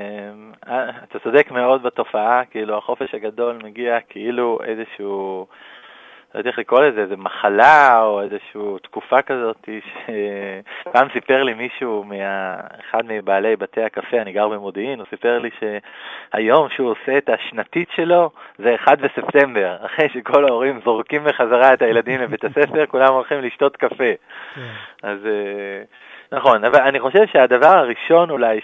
אתה צודק מאוד בתופעה, כאילו החופש הגדול מגיע כאילו איזשהו, לא יודע איך לקרוא לזה, איזו מחלה או איזושהי תקופה כזאת, שפעם סיפר לי מישהו, אחד מבעלי בתי הקפה, אני גר במודיעין, הוא סיפר לי שהיום שהוא עושה את השנתית שלו, זה 1 בספטמבר, אחרי שכל ההורים זורקים בחזרה את הילדים לבית הספר, כולם הולכים לשתות קפה. אז נכון, אבל אני חושב שהדבר הראשון אולי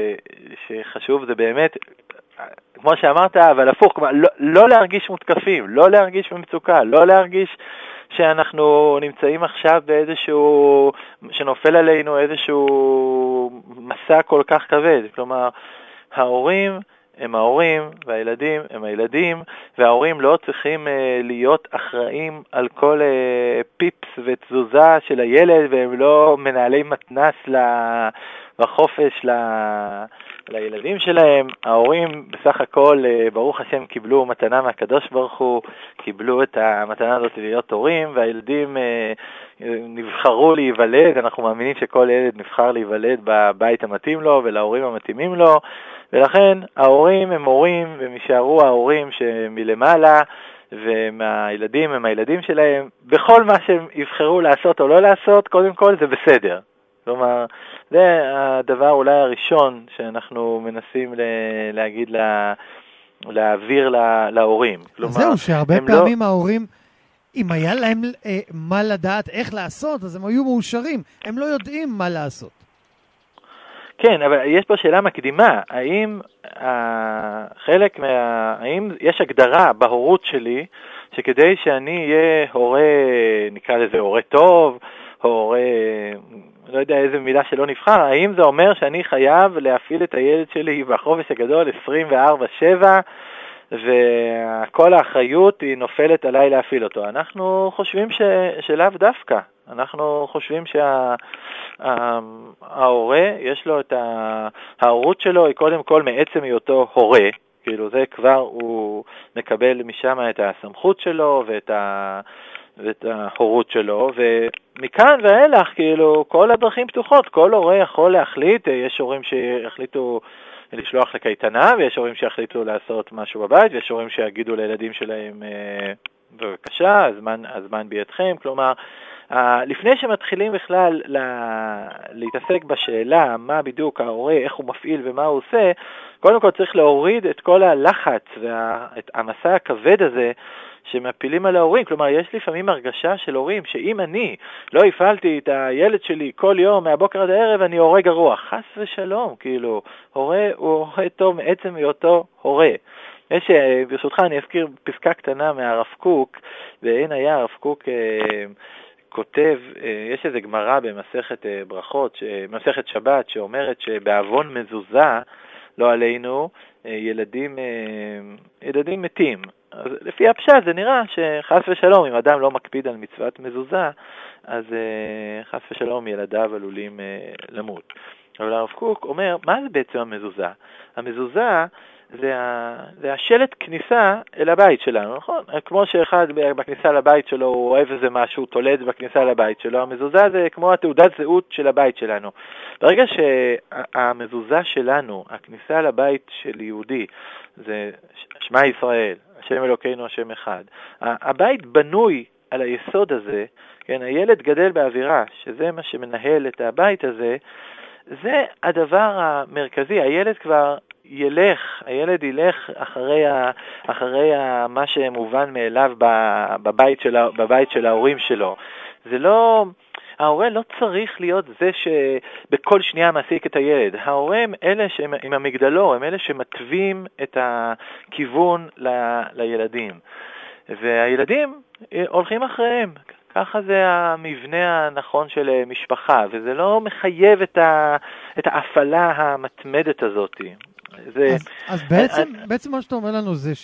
שחשוב זה באמת, כמו שאמרת, אבל הפוך, לא להרגיש מותקפים, לא להרגיש במצוקה, לא להרגיש שאנחנו נמצאים עכשיו באיזשהו, שנופל עלינו איזשהו מסע כל כך כבד. כלומר, ההורים הם ההורים והילדים הם הילדים, וההורים לא צריכים להיות אחראים על כל פיפס ותזוזה של הילד, והם לא מנהלי מתנס בחופש לילדים שלהם. ההורים בסך הכל, ברוך השם, קיבלו מתנה מהקדוש ברוך הוא, קיבלו את המתנה הזאת להיות הורים, והילדים נבחרו להיוולד. אנחנו מאמינים שכל ילד נבחר להיוולד בבית המתאים לו ולהורים המתאימים לו, ולכן ההורים הם הורים, והם יישארו ההורים שמלמעלה, ומהילדים הם הילדים שלהם. בכל מה שהם יבחרו לעשות או לא לעשות, קודם כל זה בסדר. כלומר, זה הדבר אולי הראשון שאנחנו מנסים להגיד, להעביר להורים. כלומר, זהו, שהרבה פעמים ההורים, אם היה להם מה לדעת איך לעשות, אז הם היו מאושרים. הם לא יודעים מה לעשות. כן, אבל יש פה שאלה מקדימה. האם האם יש הגדרה בהורות שלי, שכדי שאני אהיה הורה, נקרא לזה הורה טוב, הורה, לא יודע איזה מילה שלא נבחר, האם זה אומר שאני חייב להפעיל את הילד שלי בחופש הגדול 24/7, וכל האחריות היא נופלת עליי להפעיל אותו? אנחנו חושבים שלאו דווקא. אנחנו חושבים שההורה, יש לו את ההורות שלו, היא קודם כל מעצם היותו הורה, כאילו זה כבר הוא מקבל משם את הסמכות שלו ואת ההורות שלו, ומכאן ואילך כאילו כל הדרכים פתוחות, כל הורה יכול להחליט. יש הורים שיחליטו לשלוח לקייטנה, ויש הורים שיחליטו לעשות משהו בבית, ויש הורים שיגידו לילדים שלהם, בבקשה, הזמן בידכם. כלומר, לפני שמתחילים בכלל להתעסק בשאלה מה בדיוק ההורה, איך הוא מפעיל ומה הוא עושה, קודם כל צריך להוריד את כל הלחץ ואת המסע הכבד הזה שמפילים על ההורים. כלומר, יש לפעמים הרגשה של הורים שאם אני לא הפעלתי את הילד שלי כל יום מהבוקר עד הערב, אני הורה גרוע. חס ושלום, כאילו, הורה הוא הורה טוב מעצם היותו הורה. ברשותך אני אזכיר פסקה קטנה מהרב קוק, ואין היה הרב קוק כותב, יש איזו גמרא במסכת ברכות, במסכת שבת, שאומרת שבעוון מזוזה, לא עלינו, ילדים מתים. אז לפי הפשט זה נראה שחס ושלום, אם אדם לא מקפיד על מצוות מזוזה, אז חס ושלום ילדיו עלולים למות. אבל הרב קוק אומר, מה זה בעצם המזוזה? המזוזה זה השלט כניסה אל הבית שלנו, נכון? כמו שאחד בכניסה לבית שלו הוא אוהב איזה משהו, תולד בכניסה לבית שלו, המזוזה זה כמו התעודת זהות של הבית שלנו. ברגע שהמזוזה שלנו, הכניסה לבית של יהודי, זה שמע ישראל, השם אלוקינו השם אחד, הבית בנוי על היסוד הזה, כן, הילד גדל באווירה, שזה מה שמנהל את הבית הזה, זה הדבר המרכזי, הילד ילך אחרי מה שמובן מאליו בבית של ההורים שלו. זה לא, ההורה לא צריך להיות זה שבכל שנייה מעסיק את הילד. ההורה הם אלה עם המגדלור, הם אלה שמתווים את הכיוון לילדים. והילדים הולכים אחריהם. ככה זה המבנה הנכון של משפחה, וזה לא מחייב את ההפעלה המתמדת הזאת. אז בעצם מה שאתה אומר לנו זה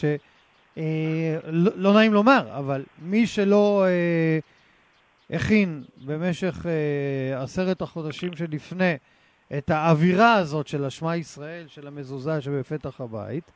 לא נעים לומר, אבל מי שלא הכין במשך 10 החודשים שלפני את האווירה הזאת של השמע ישראל, של המזוזה שבפתח הבית,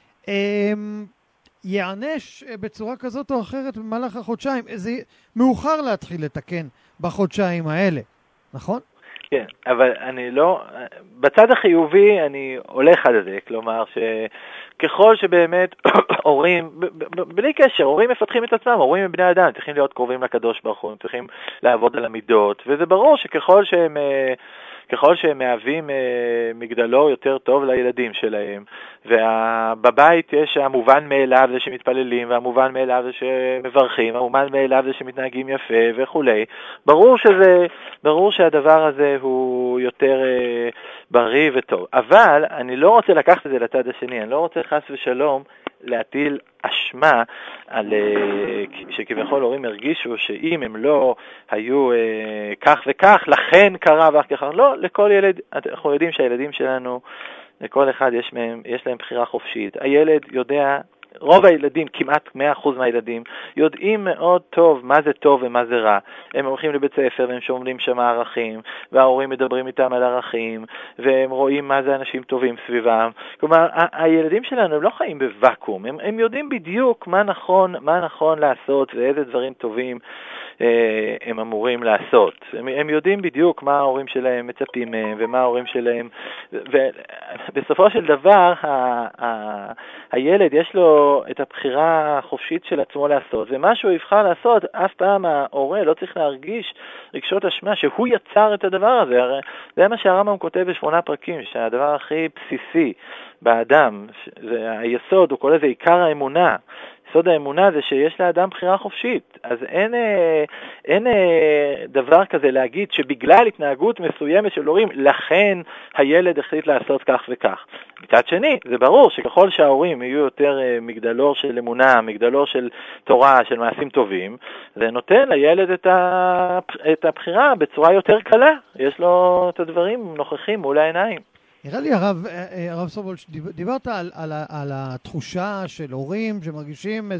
יענש בצורה כזאת או אחרת במהלך החודשיים. זה מאוחר להתחיל לתקן בחודשיים האלה, נכון? כן, אבל אני לא, בצד החיובי אני הולך על זה, כלומר שככל שבאמת הורים, בלי קשר, הורים מפתחים את עצמם, הורים הם בני אדם, צריכים להיות קרובים לקדוש ברוך הוא, צריכים לעבוד על המידות, וזה ברור שככל שהם מהווים מגדלור יותר טוב לילדים שלהם, ובבית יש המובן מאליו זה שמתפללים, והמובן מאליו זה שמברכים, המובן מאליו זה שמתנהגים יפה וכו'. ברור שהדבר הזה הוא יותר בריא וטוב. אבל אני לא רוצה לקחת את זה לצד השני, אני לא רוצה חס ושלום להטיל אשמה על שכביכול הורים הרגישו שאם הם לא היו כך וכך, לכן קרה ואך כך. לא, לכל ילד, אנחנו יודעים שהילדים שלנו, לכל אחד יש להם בחירה חופשית. הילד יודע, רוב הילדים, כמעט 100% מהילדים, יודעים מאוד טוב מה זה טוב ומה זה רע. הם הולכים לבית ספר והם שומרים שם ערכים, וההורים מדברים איתם על ערכים, והם רואים מה זה אנשים טובים סביבם. כלומר, הילדים שלנו הם לא חיים בוואקום, הם יודעים בדיוק מה נכון לעשות ואיזה דברים טובים הם אמורים לעשות. הם יודעים בדיוק מה ההורים שלהם מצפים מהם ומה ההורים שלהם, ובסופו של דבר הילד יש לו את הבחירה החופשית של עצמו לעשות, ומה שהוא יבחר לעשות, אף פעם ההורה לא צריך להרגיש רגשות אשמה שהוא יצר את הדבר הזה. הרי זה מה שהרמב"ם כותב ב8 פרקים, שהדבר הכי בסיסי באדם, היסוד, הוא קורא לזה עיקר האמונה. יסוד האמונה זה שיש לאדם בחירה חופשית. אז אין דבר כזה להגיד שבגלל התנהגות מסוימת של הורים, לכן הילד החליט לעשות כך וכך. מצד שני, זה ברור שככל שההורים יהיו יותר מגדלור של אמונה, מגדלור של תורה, של מעשים טובים, זה נותן לילד את הבחירה בצורה יותר קלה. יש לו את הדברים נוכחים מול העיניים. נראה לי, הרב סובול, דיברת על התחושה של הורים שמרגישים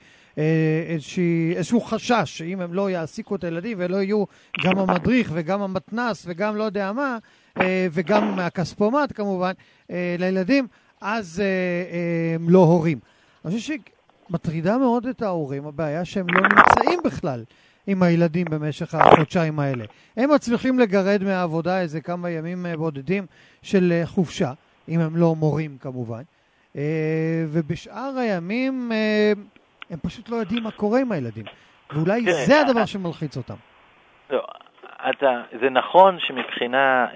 איזשהו חשש, שאם הם לא יעסיקו את הילדים ולא יהיו גם המדריך וגם המתנס וגם לא יודע מה, וגם הכספומט כמובן, לילדים, אז הם לא הורים. אני חושב שמטרידה מאוד את ההורים, הבעיה שהם לא נמצאים בכלל עם הילדים במשך החודשיים האלה. הם מצליחים לגרד מהעבודה איזה כמה ימים בודדים של חופשה, אם הם לא מורים כמובן, ובשאר הימים הם פשוט לא יודעים מה קורה עם הילדים, ואולי זה הדבר שמלחיץ אותם. לא, זה נכון שמבחינה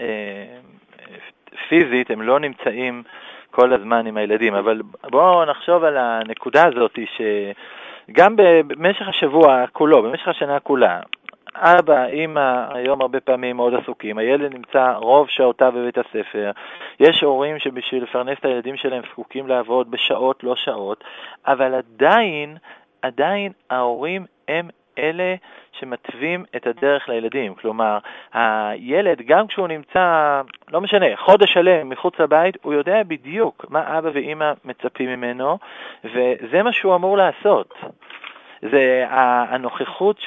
פיזית הם לא נמצאים כל הזמן עם הילדים, אבל בואו נחשוב על הנקודה הזאת שגם במשך השבוע כולו, במשך השנה כולה, אבא, אמא, היום הרבה פעמים מאוד עסוקים, הילד נמצא רוב שעותיו בבית הספר, יש הורים שבשביל לפרנס את הילדים שלהם זקוקים לעבוד בשעות לא שעות, אבל עדיין ההורים הם אלה שמתווים את הדרך לילדים. כלומר, הילד, גם כשהוא נמצא, לא משנה, חודש שלם מחוץ לבית, הוא יודע בדיוק מה אבא ואמא מצפים ממנו, וזה מה שהוא אמור לעשות. זה הנוכחות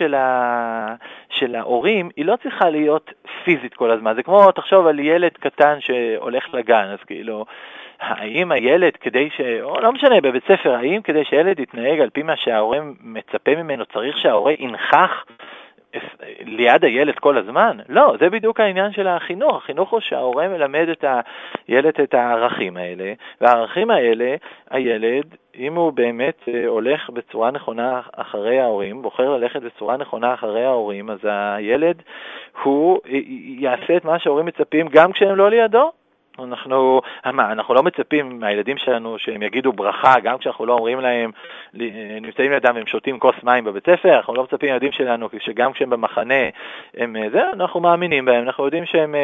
של ההורים, היא לא צריכה להיות פיזית כל הזמן. זה כמו, תחשוב על ילד קטן שהולך לגן, אז כאילו, האם הילד או לא משנה, בבית ספר, האם כדי שהילד יתנהג על פי מה שההורה מצפה ממנו, צריך שההורה ינכח ליד הילד כל הזמן? לא, זה בדיוק העניין של החינוך. החינוך הוא שההורה מלמד את הילד את הערכים האלה, והערכים האלה, הילד, אם הוא באמת הולך בצורה נכונה אחרי ההורים, בוחר ללכת בצורה נכונה אחרי ההורים, אז הילד הוא יעשה את מה שההורים מצפים גם כשהם לא לידו. אנחנו לא מצפים מהילדים שלנו שהם יגידו ברכה, גם כשאנחנו לא אומרים להם, נמצאים לידם והם שותים כוס מים בבית ספר, אנחנו לא מצפים מהילדים שלנו שגם כשהם במחנה, אנחנו מאמינים בהם, אנחנו יודעים שהם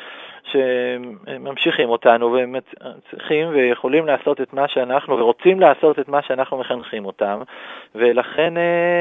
ממשיכים אותנו והם צריכים ויכולים לעשות את מה שאנחנו, ורוצים לעשות את מה שאנחנו מחנכים אותם, ולכן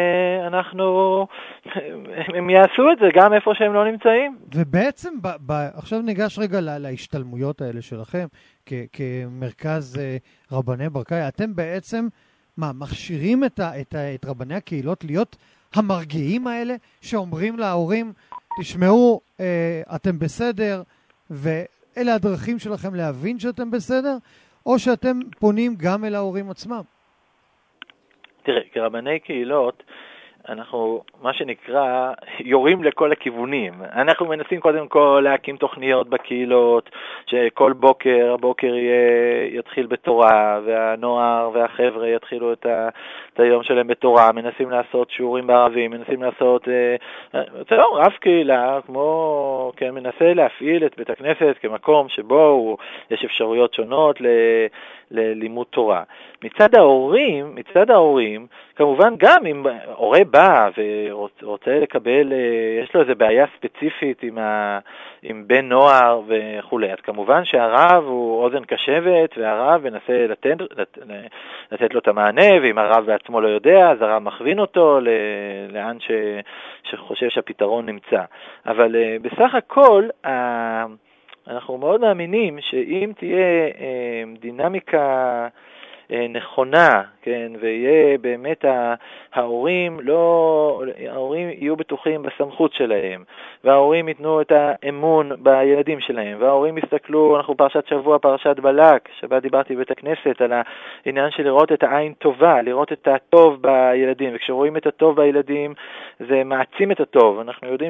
הם יעשו את זה גם איפה שהם לא נמצאים. ובעצם, עכשיו ניגש רגע להשתלמויות האלה שלכם, כמרכז רבני ברקאי, אתם בעצם מכשירים את רבני הקהילות להיות המרגיעים האלה, שאומרים להורים, תשמעו, אתם בסדר, ואלה הדרכים שלכם להבין שאתם בסדר, או שאתם פונים גם אל ההורים עצמם? תראה, כרבני קהילות, אנחנו, מה שנקרא, יורים לכל הכיוונים. אנחנו מנסים קודם כל להקים תוכניות בקהילות, שכל הבוקר יתחיל בתורה, והנוער והחבר'ה יתחילו את היום שלהם בתורה, מנסים לעשות שיעורים בערבים, מנסים לעשות, רב קהילה, כמו, כן, מנסה להפעיל את בית הכנסת כמקום שבו יש אפשרויות שונות ללימוד תורה. מצד ההורים, כמובן גם אם הורה בא ורוצה לקבל, יש לו איזו בעיה ספציפית עם בן נוער וכו', אז כמובן שהרב הוא אוזן קשבת, והרב מנסה לתת לו את המענה, ואם הרב בעצמו לא יודע, אז הרב מכווין אותו לאן שחושב שהפתרון נמצא. אבל בסך הכל, אנחנו מאוד מאמינים שאם תהיה דינמיקה נכונה, כן, ויהיה באמת ההורים יהיו בטוחים בסמכות שלהם, וההורים ייתנו את האמון בילדים שלהם, וההורים יסתכלו, אנחנו פרשת שבוע, פרשת בלק, שבה דיברתי בבית הכנסת על העניין של לראות את העין טובה, לראות את הטוב בילדים, וכשרואים את הטוב בילדים זה מעצים את הטוב. אנחנו יודעים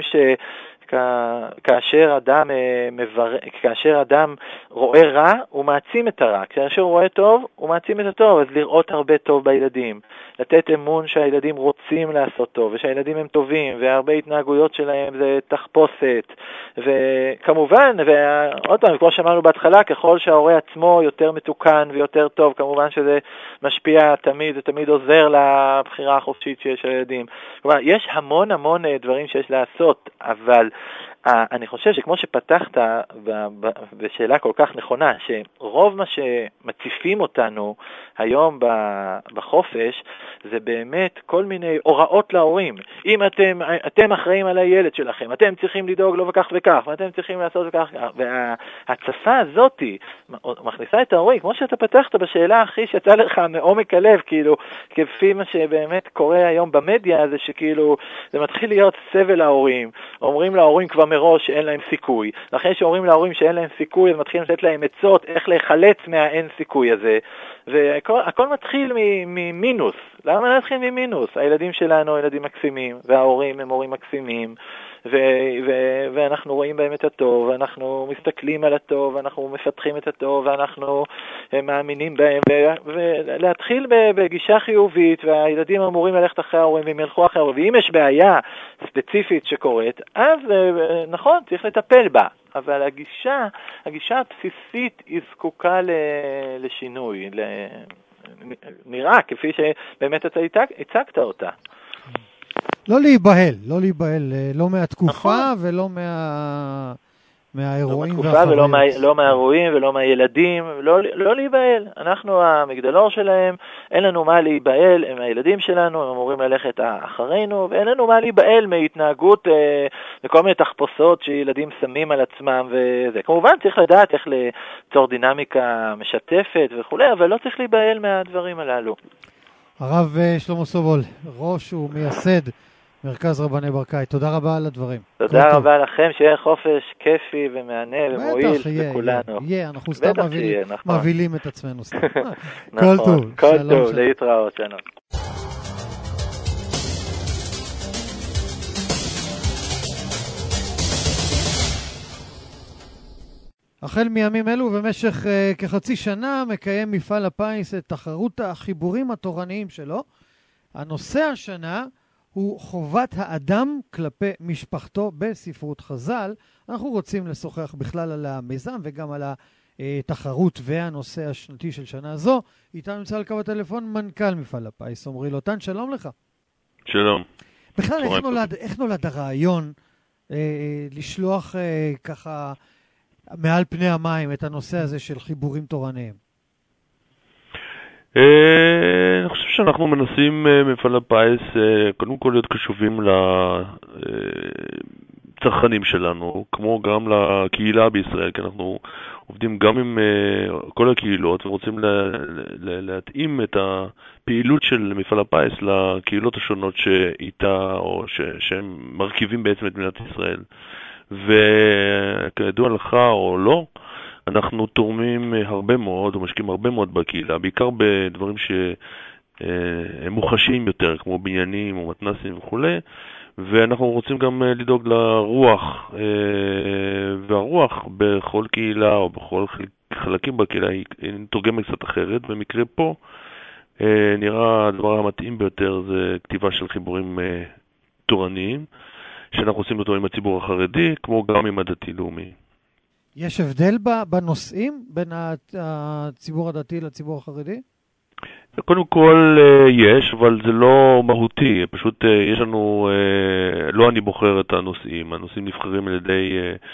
כאשר אדם רואה רע, הוא מעצים את הרע. כאשר הוא רואה טוב, הוא מעצים את הטוב. אז לראות הרבה טוב בילדים, לתת אמון שהילדים רוצים לעשות טוב, ושהילדים הם טובים, והרבה התנהגויות שלהם זה תחפושת. וכמובן, ועוד פעם, כמו שאמרנו בהתחלה, ככל שההורה עצמו יותר מתוקן ויותר טוב, כמובן שזה משפיע תמיד, זה תמיד עוזר לבחירה החופשית שיש לילדים. כלומר, יש המון דברים שיש לעשות, אבל אני חושב שכמו שפתחת בשאלה כל כך נכונה, שרוב מה שמציפים אותנו היום בחופש, זה באמת כל מיני הוראות להורים. אם אתם אחראים על הילד שלכם, אתם צריכים לדאוג לו וכך וכך, ואתם צריכים לעשות וכך וכך. וההצפה הזאת מכניסה את ההורים, כמו שאתה פתחת בשאלה הכי שיצא לך מעומק הלב, כאילו, כפי מה שבאמת קורה היום במדיה, זה שכאילו, זה מתחיל להיות סבל להורים. אומרים להורים כבר מראש שאין להם סיכוי. לכן שאומרים להורים שאין להם סיכוי, אז מתחילים לתת להם עצות איך להיחלץ מהאין סיכוי הזה. והכל מתחיל ממינוס. למה נתחיל ממינוס? הילדים שלנו ילדים מקסימים, וההורים הם הורים מקסימים, ואנחנו רואים בהם את הטוב, ואנחנו מסתכלים על הטוב, ואנחנו מפתחים את הטוב, ואנחנו מאמינים בהם, ולהתחיל בגישה חיובית, והילדים אמורים ללכת אחרי ההורים, והם ילכו אחרי ההורים, ואם יש בעיה ספציפית שקורית, אז נכון, צריך לטפל בה, אבל הגישה הבסיסית היא זקוקה לשינוי, נראה כפי שבאמת אתה הצגת אותה. לא להיבהל, לא מהתקופה ולא מהאירועים והחוויות. לא מהאירועים ולא מהילדים, לא להיבהל. אנחנו המגדלור שלהם, אין לנו מה להיבהל, הם הילדים שלנו, הם אמורים ללכת אחרינו, ואין לנו מה להיבהל מהתנהגות וכל מיני תחפושות שילדים שמים על עצמם וזה. כמובן צריך לדעת איך ליצור דינמיקה משתפת וכו', אבל לא צריך להיבהל מהדברים הללו. הרב שלמה סובול, ראש ומייסד מרכז רבני ברקאי. תודה רבה על הדברים. תודה רבה לכם, שיהיה חופש כיפי ומענה ומועיל לכולנו. יהיה, אנחנו סתם מבהילים את עצמנו סתם. כל טוב. כל טוב, להתראות, שלום. החל מימים אלו ובמשך כחצי שנה מקיים מפעל הפיס את תחרות החיבורים התורניים שלו. הנושא השנה הוא חובת האדם כלפי משפחתו בספרות חז"ל. אנחנו רוצים לשוחח בכלל על המיזם וגם על התחרות והנושא השנתי של שנה זו. איתנו נמצא על קו הטלפון מנכ"ל מפעל הפיס, עמרי לוטן, שלום לך. שלום. בכלל, איך נולד הרעיון לשלוח ככה מעל פני המים את הנושא הזה של חיבורים תורניים? אני חושב שאנחנו מנסים מפעל הפיס קודם כל להיות קשובים לצרכנים שלנו, כמו גם לקהילה בישראל, כי אנחנו עובדים גם עם כל הקהילות ורוצים להתאים את הפעילות של מפעל הפיס לקהילות השונות שאיתה או שהם מרכיבים בעצם את מדינת ישראל. וכידוע לך או לא, אנחנו תורמים הרבה מאוד, או משקיעים הרבה מאוד בקהילה, בעיקר בדברים שהם מוחשיים יותר, כמו בניינים או מתנסים וכו'. ואנחנו רוצים גם לדאוג לרוח, והרוח בכל קהילה או בכל חלקים בקהילה היא תורגמת קצת אחרת. במקרה פה נראה הדבר המתאים ביותר זה כתיבה של חיבורים תורניים, שאנחנו עושים אותו עם הציבור החרדי, כמו גם עם הדתי-לאומי. יש הבדל בנושאים בין הציבור הדתי לציבור החרדי? קודם כל יש, אבל זה לא מהותי. פשוט יש לנו, לא אני בוחר את הנושאים. הנושאים נבחרים על ידי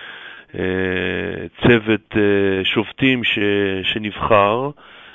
צוות שופטים שנבחר,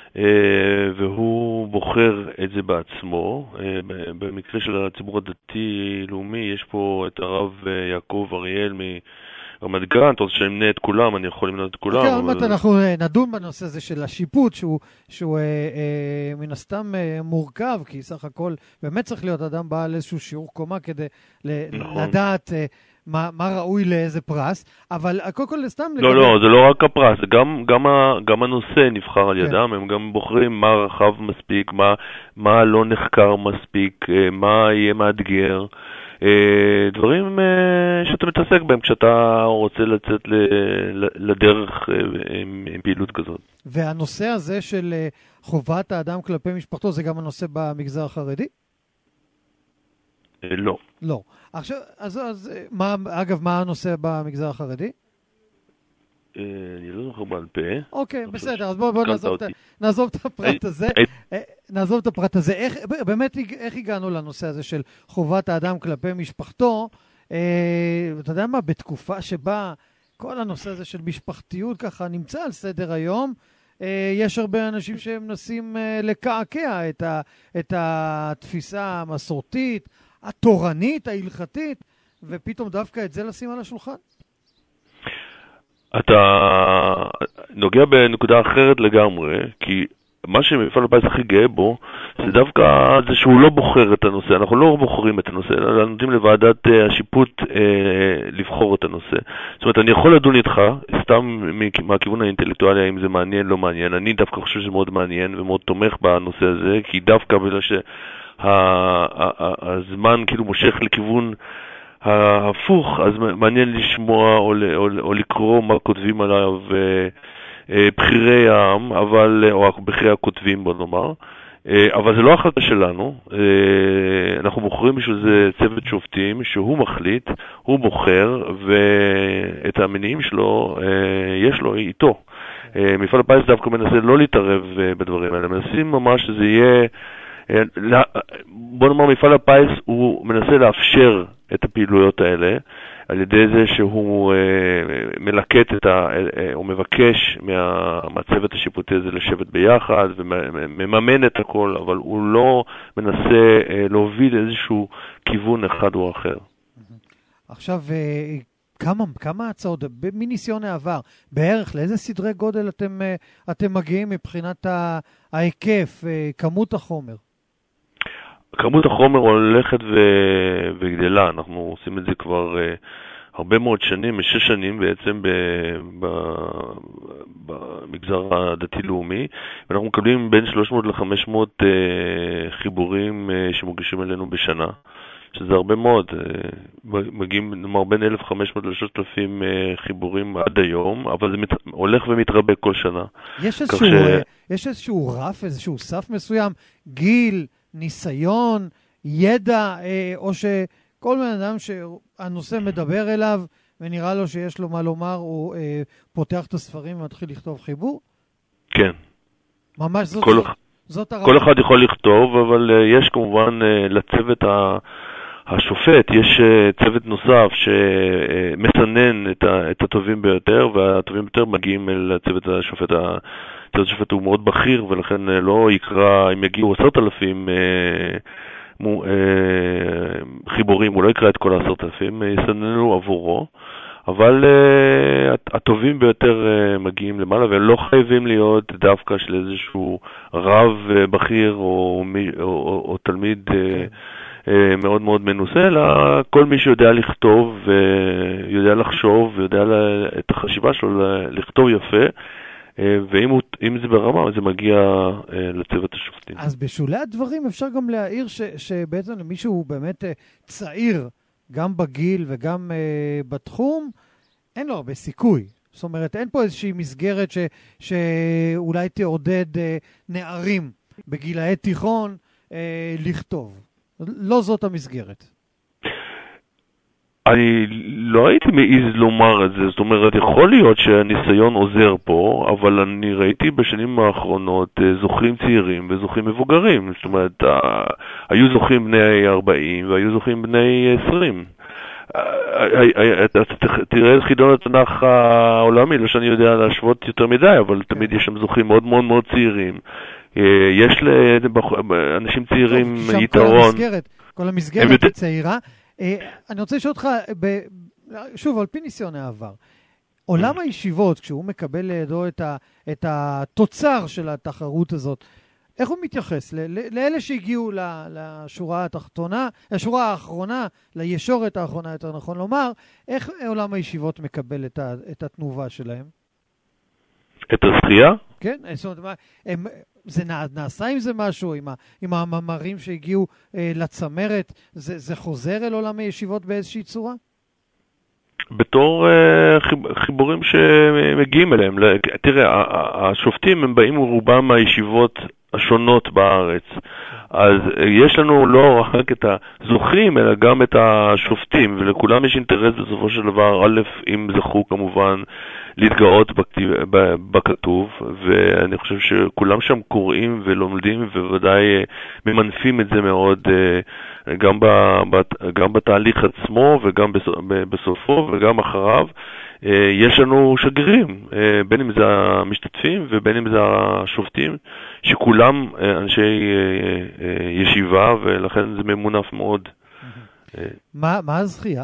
והוא בוחר את זה בעצמו. במקרה של הציבור הדתי-לאומי יש פה את הרב יעקב אריאל רמת גן. אתה רוצה שאמנה את כולם, אני יכול למנות את כולם. אוקיי, אבל אנחנו נדון בנושא הזה של השיפוט, שהוא מן הסתם מורכב, כי סך הכל באמת צריך להיות אדם בעל איזשהו שיעור קומה כדי לדעת מה ראוי לאיזה פרס, אבל קודם כל סתם... לא, זה לא רק הפרס, גם הנושא נבחר על ידם, הם גם בוחרים מה רחב מספיק, מה לא נחקר מספיק, מה יהיה מאתגר. דברים שאתה מתעסק בהם כשאתה רוצה לצאת לדרך עם פעילות כזאת. והנושא הזה של חובת האדם כלפי משפחתו, זה גם הנושא במגזר החרדי? לא. לא. עכשיו, אז אגב, מה הנושא במגזר החרדי? אני לא זוכר בעל פה. אוקיי, בסדר, אז בואו נעזוב את הפרט הזה. נעזוב את הפרט הזה. באמת, איך הגענו לנושא הזה של חובת האדם כלפי משפחתו? אתה יודע מה, בתקופה שבה כל הנושא הזה של משפחתיות ככה נמצא על סדר היום, יש הרבה אנשים שמנסים לקעקע את התפיסה המסורתית, התורנית, ההלכתית, ופתאום דווקא את זה לשים על השולחן? אתה נוגע בנקודה אחרת לגמרי, כי מה שמפעל הפיס הכי גאה בו, זה דווקא זה שהוא לא בוחר את הנושא. אנחנו לא בוחרים את הנושא, אלא נותנים לוועדת השיפוט לבחור את הנושא. זאת אומרת, אני יכול לדון איתך, סתם מהכיוון האינטלקטואלי, האם זה מעניין, לא מעניין. אני דווקא חושב שזה מאוד מעניין ומאוד תומך בנושא הזה, כי דווקא בגלל שהזמן כאילו מושך לכיוון ההפוך, אז מעניין לשמוע או לקרוא מה כותבים עליו בחירי העם, או בחירי הכותבים, בוא נאמר. אבל זה לא החלטה שלנו. אנחנו בוחרים בשביל זה צוות שופטים שהוא מחליט, הוא בוחר, ואת המניעים שלו יש לו איתו. מפעל הפיס דווקא מנסה לא להתערב בדברים האלה, מנסים ממש שזה יהיה, בוא נאמר, מפעל הפיס הוא מנסה לאפשר את הפעילויות האלה על ידי זה שהוא מלקט הוא מבקש מהצוות השיפוטי הזה לשבת ביחד ומממן את הכל, אבל הוא לא מנסה להוביל איזשהו כיוון אחד או אחר. עכשיו, כמה הצעות, מניסיון העבר, בערך לאיזה סדרי גודל אתם מגיעים מבחינת ההיקף, כמות החומר? כמות החומר הולכת וגדלה, אנחנו עושים את זה כבר הרבה מאוד שנים, 6 שנים בעצם במגזר הדתי-לאומי, ואנחנו מקבלים בין 300 ל-500 חיבורים שמוגשים אלינו בשנה, שזה הרבה מאוד, מגיעים נאמר בין 1,500 ל-3,000 חיבורים עד היום, אבל זה הולך ומתרבה כל שנה. יש איזשהו רף, איזשהו סף מסוים, גיל, ניסיון, ידע, או שכל בן אדם שהנושא מדבר אליו ונראה לו שיש לו מה לומר, הוא פותח את הספרים ומתחיל לכתוב חיבור? כן. ממש זאת הרמה. כל אחד יכול לכתוב, אבל יש כמובן לצוות השופט, יש צוות נוסף שמסנן את הטובים ביותר, והטובים ביותר מגיעים אל צוות השופט. צוות השופט הוא מאוד בכיר, ולכן לא יקרא, אם יגיעו 10,000 חיבורים, הוא לא יקרא את כל 10,000, יסננו עבורו, אבל הטובים ביותר מגיעים למעלה, והם לא חייבים להיות דווקא של איזשהו רב בכיר או תלמיד מאוד מאוד מנוסה, אלא כל מי שיודע לכתוב ויודע לחשוב ויודע את החשיבה שלו לכתוב יפה, ואם זה ברמה, זה מגיע לצוות השופטים. אז בשולי הדברים אפשר גם להעיר שבעצם למישהו באמת צעיר, גם בגיל וגם בתחום, אין לו הרבה סיכוי. זאת אומרת, אין פה איזושהי מסגרת שאולי תעודד נערים בגילאי תיכון לכתוב. לא זאת המסגרת. אני לא הייתי מעיז לומר את זה, זאת אומרת, יכול להיות שהניסיון עוזר פה, אבל אני ראיתי בשנים האחרונות זוכים צעירים וזוכים מבוגרים, זאת אומרת, היו זוכים בני 40 והיו זוכים בני 20. תראה את חידון התנ"ך העולמי, לא שאני יודע להשוות יותר מדי, אבל תמיד יש שם זוכים מאוד מאוד מאוד צעירים. יש לאנשים צעירים יתרון. כל המסגרת היא צעירה. אני רוצה לשאול אותך, שוב, על פי ניסיון העבר, עולם הישיבות, כשהוא מקבל לידו את התוצר של התחרות הזאת, איך הוא מתייחס לאלה שהגיעו לשורה התחתונה, לשורה האחרונה, לישורת האחרונה, יותר נכון לומר, איך עולם הישיבות מקבל את התנובה שלהם? את הזכייה? כן, זאת אומרת, זה נעשה עם זה משהו, עם המאמרים שהגיעו לצמרת, זה חוזר אל עולם הישיבות באיזושהי צורה? בתור חיבורים שמגיעים אליהם. תראה, השופטים הם באים רובם מהישיבות השונות בארץ. אז יש לנו לא רק את הזוכים, אלא גם את השופטים, ולכולם יש אינטרס בסופו של דבר, א', אם זכו כמובן להתגאות בכתוב, ואני חושב שכולם שם קוראים ולומדים, ובוודאי ממנפים את זה מאוד, גם בתהליך עצמו, וגם בסופו, וגם אחריו. יש לנו שגרירים, בין אם זה המשתתפים ובין אם זה השופטים, שכולם אנשי ישיבה, ולכן זה ממונף מאוד. מה הזכייה?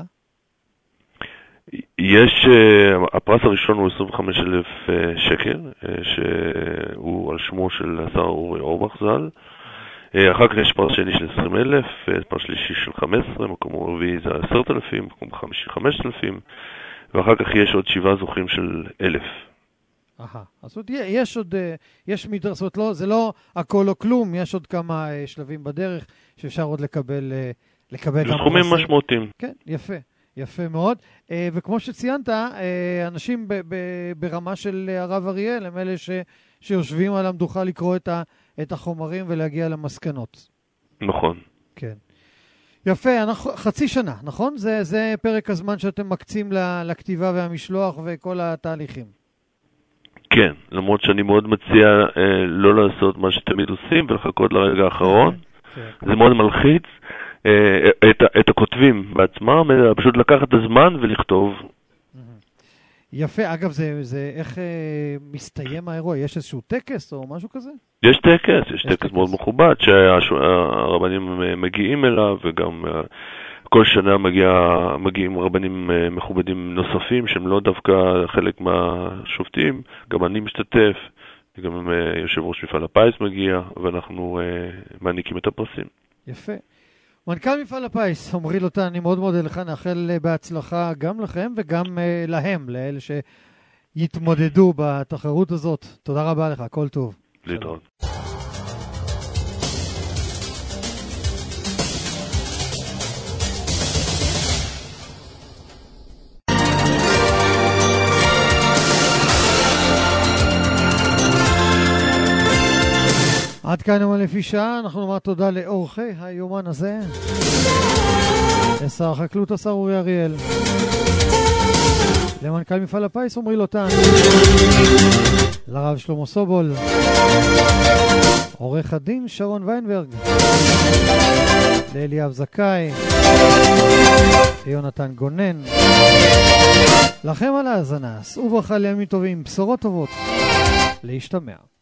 יש, הפרס הראשון הוא 25,000 שקל, שהוא על שמו של השר אורי אורבך ז"ל. אחר כך יש פרס שני של 20,000, פרס שלישי של 15, מקום רביעי זה 10,000, מקום חמישי 5,000, ואחר כך יש עוד 7 זוכים של 1,000. אז יש עוד, יש מדרסות, זה לא הכל או כלום, יש עוד כמה שלבים בדרך שאפשר עוד לקבל גם סכומים משמעותיים. כן, יפה מאוד. וכמו שציינת, אנשים ברמה של הרב אריאל, הם אלה שיושבים על המדוכה לקרוא את החומרים ולהגיע למסקנות. נכון. כן. יפה, חצי שנה, נכון? זה פרק הזמן שאתם מקצים לכתיבה והמשלוח וכל התהליכים. כן, למרות שאני מאוד מציע לא לעשות מה שתמיד עושים ולחכות לרגע האחרון. זה מאוד מלחיץ. את הכותבים בעצמם, פשוט לקחת את הזמן ולכתוב. יפה, אגב, זה איך מסתיים האירוע? יש איזשהו טקס או משהו כזה? יש טקס מאוד מכובד שהרבנים מגיעים אליו, וגם כל שנה מגיעים רבנים מכובדים נוספים שהם לא דווקא חלק מהשופטים, גם אני משתתף, גם יושב ראש מפעל הפיס מגיע, ואנחנו מעניקים את הפרסים. יפה. מנכ"ל מפעל הפיס, עמרי לוטן, אני מאוד מודה לך, נאחל בהצלחה גם לכם וגם להם, לאלה שיתמודדו בתחרות הזאת. תודה רבה לך, כל טוב. להתראות. עד כאן יומן לפי שעה, אנחנו נאמר תודה לאורחי היומן הזה, לשר החקלאות השר אורי אריאל, למנכ"ל מפעל הפיס עמרי לוטן, לרב שלמה סובול, עורך הדין שרון ויינברג, לאליאב זכאי, ליונתן גונן. לכם על ההאזנה, שאו ברכה לימים טובים, בשורות טובות, להשתמע.